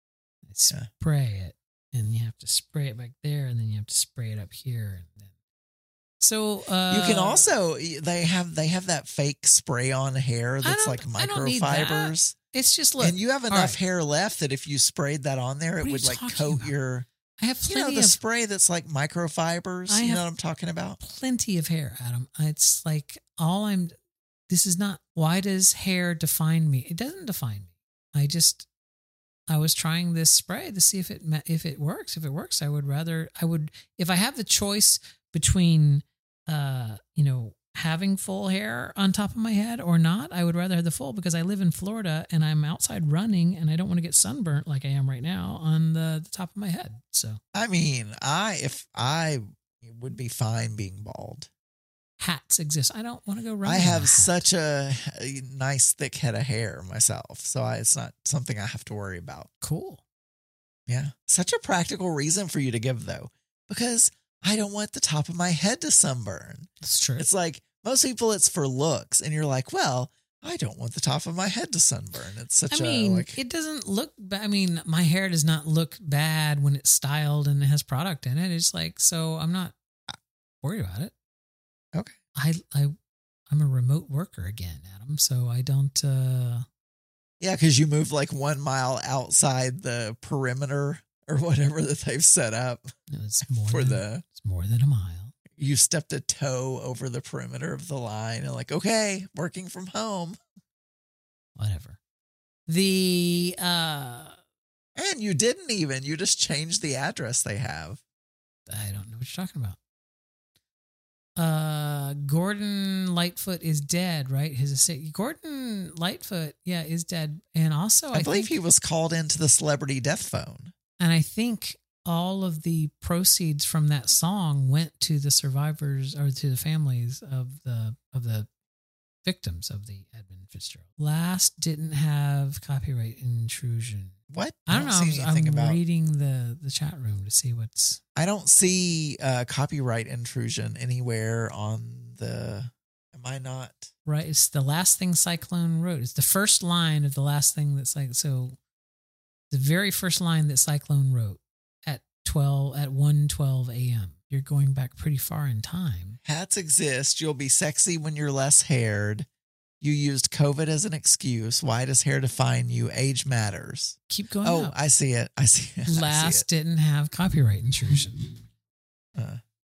I spray it, and you have to spray it back there, and then you have to spray it up here, and then so uh, You can also they have they have that fake spray on hair that's like I don't need that. microfibers. It's just look, and you have enough right. hair left that if you sprayed that on there, What it are you would like talking coat about? your. I have You plenty know the of spray that's like microfibers. I You have- know what I'm talking about? plenty of hair, Adam. It's like all I'm. This is not. Why does hair define me? It doesn't define me. I just. I was trying this spray to see if it ma- if it works. If it works, I would rather. I would if I have the choice between, uh, you know, having full hair on top of my head or not. I would rather have the full because I live in Florida and I'm outside running and I don't want to get sunburnt like I am right now on the, the top of my head. So I mean, I if I would be fine being bald. hats exist. I don't want to go running. I in a have hat. such a, a nice thick head of hair myself, so I, it's not something I have to worry about. Cool. Yeah, such a practical reason for you to give though, because I don't want the top of my head to sunburn. That's true. It's like most people, it's for looks, and you're like, well, I don't want the top of my head to sunburn. It's such I mean, a like. it doesn't look bad. I mean, my hair does not look bad when it's styled and it has product in it. It's like, so I'm not worried about it. Okay. I, I, I'm a remote worker again, Adam. So I don't, uh, Yeah, because you move like one mile outside the perimeter or whatever that they've set up it's more for than, the. it's more than a mile. You stepped a toe over the perimeter of the line and like, okay, working from home. Whatever. The, uh, And you didn't even. You just changed the address they have. I don't know what you're talking about. Uh, Gordon Lightfoot is dead, right? His estate. Gordon Lightfoot, yeah, is dead, and also I, I, believe think, he was called into the celebrity death phone. and I think all of the proceeds from that song went to the survivors or to the families of the of the victims of the Edmund Fitzgerald. Last didn't have copyright intrusion. What? I don't, know. see I'm, anything I'm about. reading the the chat room to see what's. I don't see uh, copyright intrusion anywhere on the. Am I not? Right, it's the last thing Cyclone wrote. It's the first line of the last thing that's like so. The very first line that Cyclone wrote at twelve at one twelve a.m. You're going back pretty far in time. Hats exist. You'll be sexy when you're less haired. You used COVID as an excuse. Why does hair define you? Age matters. Keep going Oh, up. I see it. I see it. I see Last it. didn't have copyright intrusion. Uh,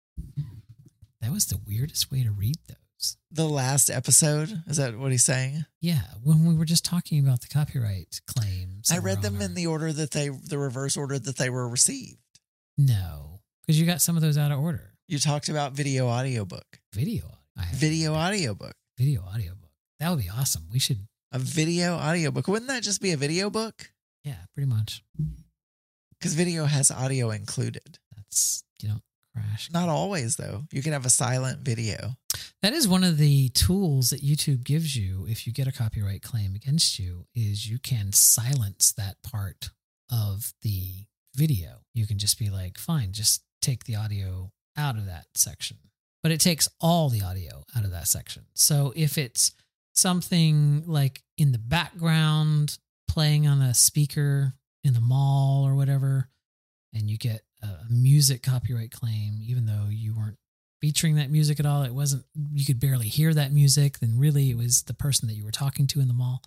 That was the weirdest way to read those. the last episode. Is that what he's saying? Yeah, when we were just talking about the copyright claims. I that read were them on in our- the order that they, the reverse order that they were received. No, because you got some of those out of order. You talked about video audiobook. Video. I have Video audiobook. video audiobook. That would be awesome. We should. A video audiobook. Wouldn't that just be a video book? Yeah, pretty much. Because video has audio included. That's, you know, crash. Not always, though. You can have a silent video. That is one of the tools that YouTube gives you if you get a copyright claim against you is you can silence that part of the video. You can just be like, fine, just take the audio out of that section. But it takes all the audio out of that section. So if it's something like in the background playing on a speaker in the mall or whatever, and you get a music copyright claim, even though you weren't featuring that music at all, it wasn't, you could barely hear that music, then really it was the person that you were talking to in the mall.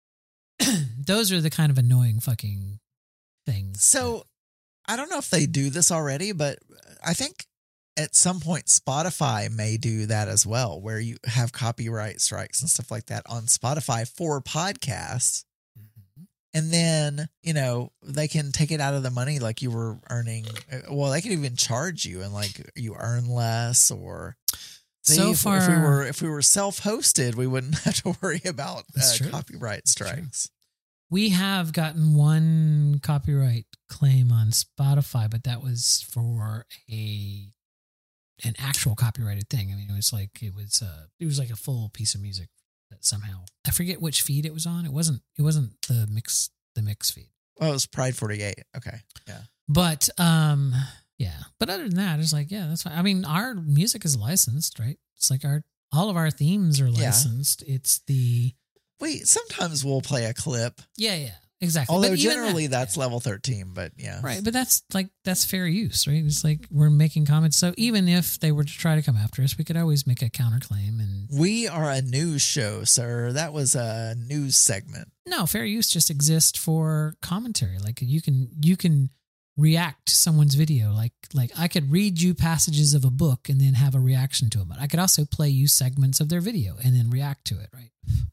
Those are the kind of annoying fucking things. So I don't know if they do this already, but I think at some point Spotify may do that as well, where you have copyright strikes and stuff like that on Spotify for podcasts. Mhm. And then, you know, they can take it out of the money like you were earning. Well, they can even charge you and like you earn less or see, So if, far, if we were if we were self-hosted, we wouldn't have to worry about That's uh, true. copyright strikes. we have gotten one copyright claim on Spotify, but that was for a an actual copyrighted thing. I mean, it was like it was uh it was like a full piece of music that somehow I forget which feed it was on. It wasn't it wasn't the mix the mix feed. Oh, it was Pride forty-eight. Okay. Yeah. But um yeah. But other than that, it's like, yeah, that's fine. I mean, our music is licensed, right? It's like our all of our themes are Yeah. licensed. It's the We sometimes we'll play a clip. yeah, yeah. exactly. Although But even generally that- that's level thirteen, but yeah. Right, but that's like that's fair use, right? It's like we're making comments. So even if they were to try to come after us, we could always make a counterclaim. And We are a news show, sir. That was a news segment. no, fair use just exists for commentary. Like you can you can react to someone's video. Like like I could read you passages of a book and then have a reaction to them. But I could also play you segments of their video and then react to it, right?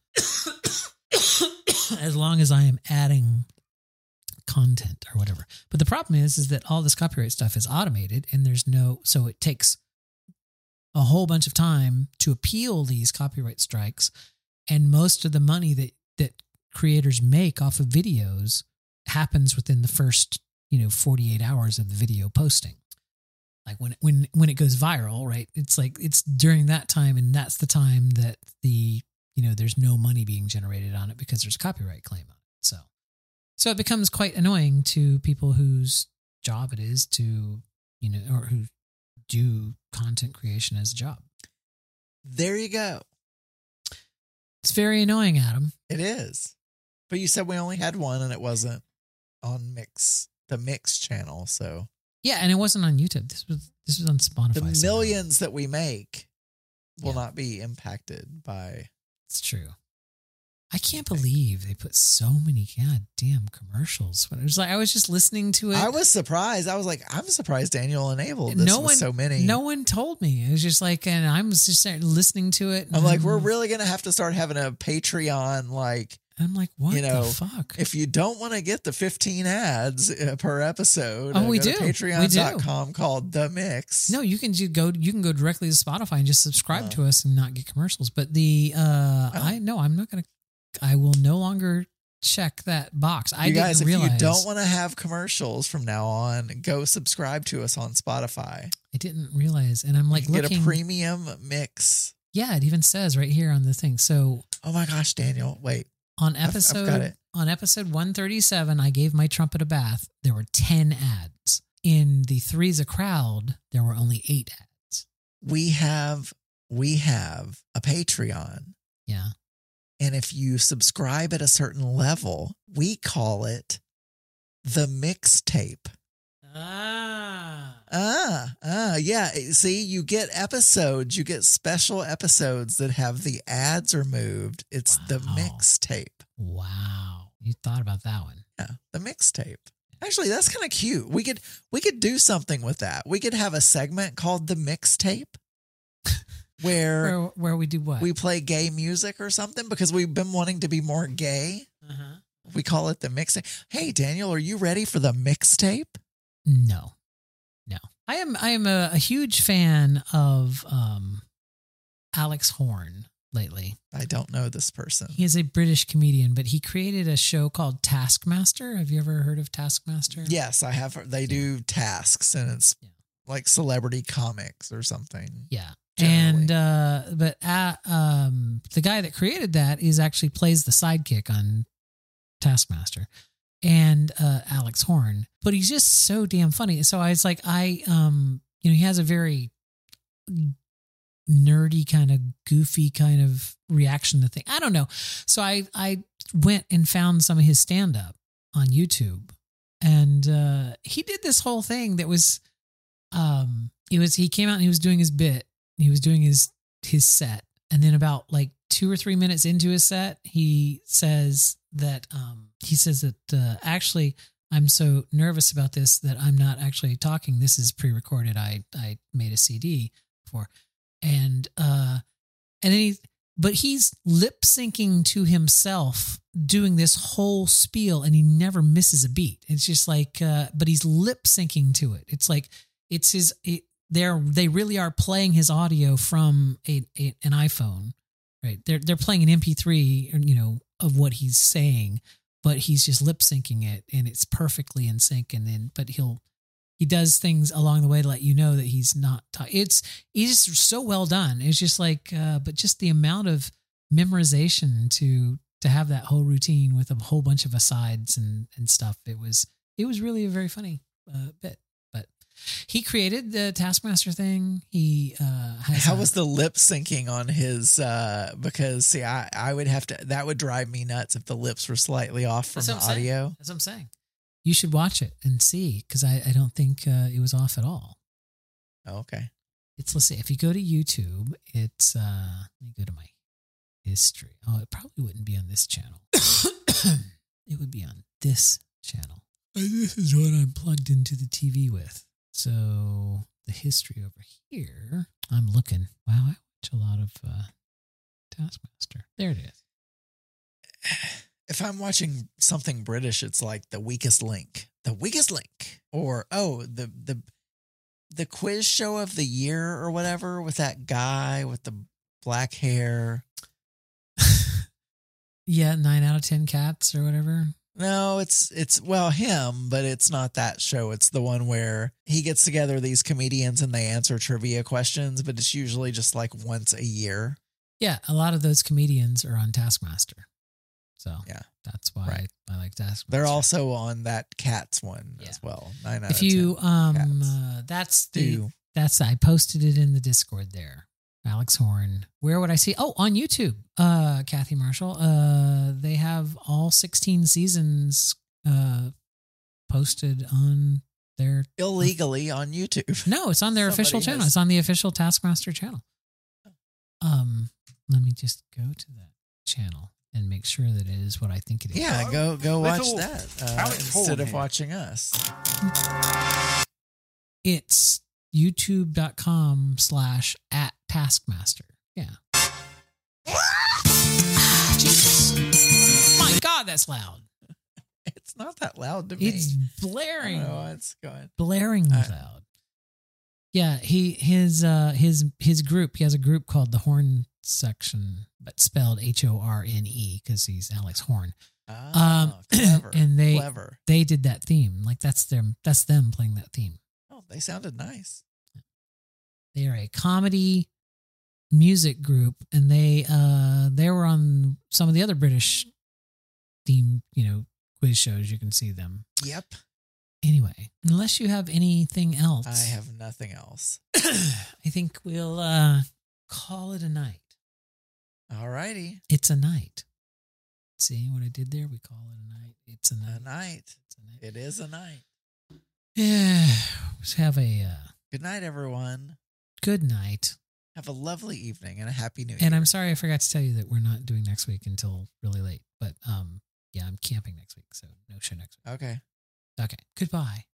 As long as I am adding content or whatever. But the problem is, is that all this copyright stuff is automated and there's no, so it takes a whole bunch of time to appeal these copyright strikes. And most of the money that, that creators make off of videos happens within the first, you know, forty-eight hours of the video posting. Like when, when, when it goes viral, right? It's like, it's during that time. And that's the time that the, you know, there's no money being generated on it because there's a copyright claim on it. So, so it becomes quite annoying to people whose job it is to, you know, or who do content creation as a job. There you go. It's very annoying, Adam. It is. But you said we only had one and it wasn't on Mix, the Mix channel. So Yeah, and it wasn't on YouTube. This was this was on Spotify. the somehow. millions that we make will Yeah. not be impacted by. It's true. I can't believe they put so many goddamn commercials. When it was like I was just listening to it. I was surprised. I was like, I'm surprised Daniel enabled this no with one, so many. No one told me. It was just like, and I was just listening to it. and I'm like, we're I'm- really going to have to start having a Patreon. Like, I'm like, what you know, the fuck? if you don't want to get the fifteen ads uh, per episode, Oh, uh, we go do. to We patreon dot do. com called The Mix. No, you can just go. You can go directly to Spotify and just subscribe Oh. to us and not get commercials. But the uh, Oh. I no, I'm not gonna. I will no longer check that box. I you guys, didn't if realize. you don't want to have commercials from now on, go subscribe to us on Spotify. I didn't realize, and I'm like you can looking. get a premium mix. Yeah, it even says right here on the thing. So Oh my gosh, Daniel, wait. on I've- I've episode got it. on episode one thirty-seven, I gave my trumpet a bath. There were ten ads. In the Three's a Crowd, there were only eight ads. We have we have a Patreon. Yeah. And if you subscribe at a certain level, we call it the mixtape. Ah. Ah, ah, yeah. See, you get episodes, you get special episodes that have the ads removed. It's the Wow. mixtape. Wow. You thought about that one. Yeah, the mixtape. Actually, that's kind of cute. We could we could do something with that. We could have a segment called the mixtape where Where, where we do what? we play gay music or something because we've been wanting to be more gay. uh-huh. We call it the mixtape. Hey, Daniel, are you ready for the mixtape? No, no. I am. I am a, a huge fan of um, Alex Horn lately. I don't know this person. He is a British comedian, but he created a show called Taskmaster. Have you ever heard of Taskmaster? Yes, I have. They do tasks and it's Yeah. like celebrity comics or something. Yeah. Generally. And uh, but uh, um, the guy that created that is actually plays the sidekick on Taskmaster, and uh, Alex Horn. But he's just so damn funny. So I was like, I um, you know, he has a very nerdy kind of goofy kind of reaction to thing. I don't know. So I I went and found some of his stand up on YouTube, and uh, he did this whole thing that was um, it was he came out and he was doing his bit. He was doing his his set, and then about like two or three minutes into his set, he says that um, he says that uh, actually I'm so nervous about this that I'm not actually talking. This is pre-recorded. I I made a C D for, and uh, and then he but he's lip syncing to himself doing this whole spiel, and he never misses a beat. It's just like, uh, but he's lip syncing to it. It's like it's his. It, They're they really are playing his audio from a, a an iPhone, right? They're they're playing an M P three, you know, of what he's saying, but he's just lip syncing it, and it's perfectly in sync. And then, but he'll he does things along the way to let you know that he's not. Ta- it's he's just so well done. It's just like, uh, but just the amount of memorization to to have that whole routine with a whole bunch of asides and and stuff. It was it was really a very funny uh, bit. He created the Taskmaster thing. He uh, has How a- was the lip syncing on his? Uh, because see, I, I would have to. That would drive me nuts if the lips were slightly off from That's the what I'm saying. audio. That's what I'm saying. You should watch it and see because I, I don't think uh, it was off at all. Oh, okay. It's let's see. If you go to YouTube, it's uh, let me go to my history. Oh, it probably wouldn't be on this channel. It would be on this channel. And this is what I'm plugged into the T V with. So the history over here, I'm looking. Wow, I watch a lot of uh, Taskmaster. There it is. If I'm watching something British, it's like The Weakest Link, The Weakest Link, or oh, the the the quiz show of the year or whatever with that guy with the black hair. Yeah, nine out of ten cats or whatever. No, it's it's well him, but it's not that show. It's the one where he gets together these comedians and they answer trivia questions, but it's usually just like once a year. Yeah, a lot of those comedians are on Taskmaster. So Yeah. that's why Right. I, I like Taskmaster. They're also on that Cats one Yeah. as well. Nine out If of you ten um Cats. uh, that's the do. that's I posted it in the Discord there. Alex Horn. Where would I see? Oh, on YouTube. Uh, Kathy Marshall. Uh, they have all sixteen seasons uh posted on their. illegally on YouTube. No, it's on their official Somebody channel. has- It's on the official Taskmaster channel. Um, let me just go to that channel and make sure that it is what I think it is. Yeah, go go watch Little that uh, Alex instead of Horn. watching us. It's youtube.com slash at Taskmaster. Yeah. Jesus. My God, that's loud. It's not that loud to me. It's I blaring. don't know what's going. Blaringly Uh, loud. Yeah, he his uh his his group, he has a group called the Horn Section, but spelled H O R N E because he's Alex Horn. Ah, Um, clever. and they- clever. They did that theme. Like that's them that's them playing that theme. Oh, they sounded nice. They are a comedy music group, and they uh they were on some of the other British theme, you know, quiz shows. You can see them. Yep. Anyway, unless you have anything else, I have nothing else. I think we'll uh call it a night. All righty. It's a night. See what I did there? We call it a night. It's a night. A night. It's a night. It is a night. Yeah. Let's have a uh, Good night, everyone. good night. Have a lovely evening and a happy new year. And I'm sorry I forgot to tell you that we're not doing next week until really late. But um, yeah, I'm camping next week, so no show next week. okay. Okay. Goodbye.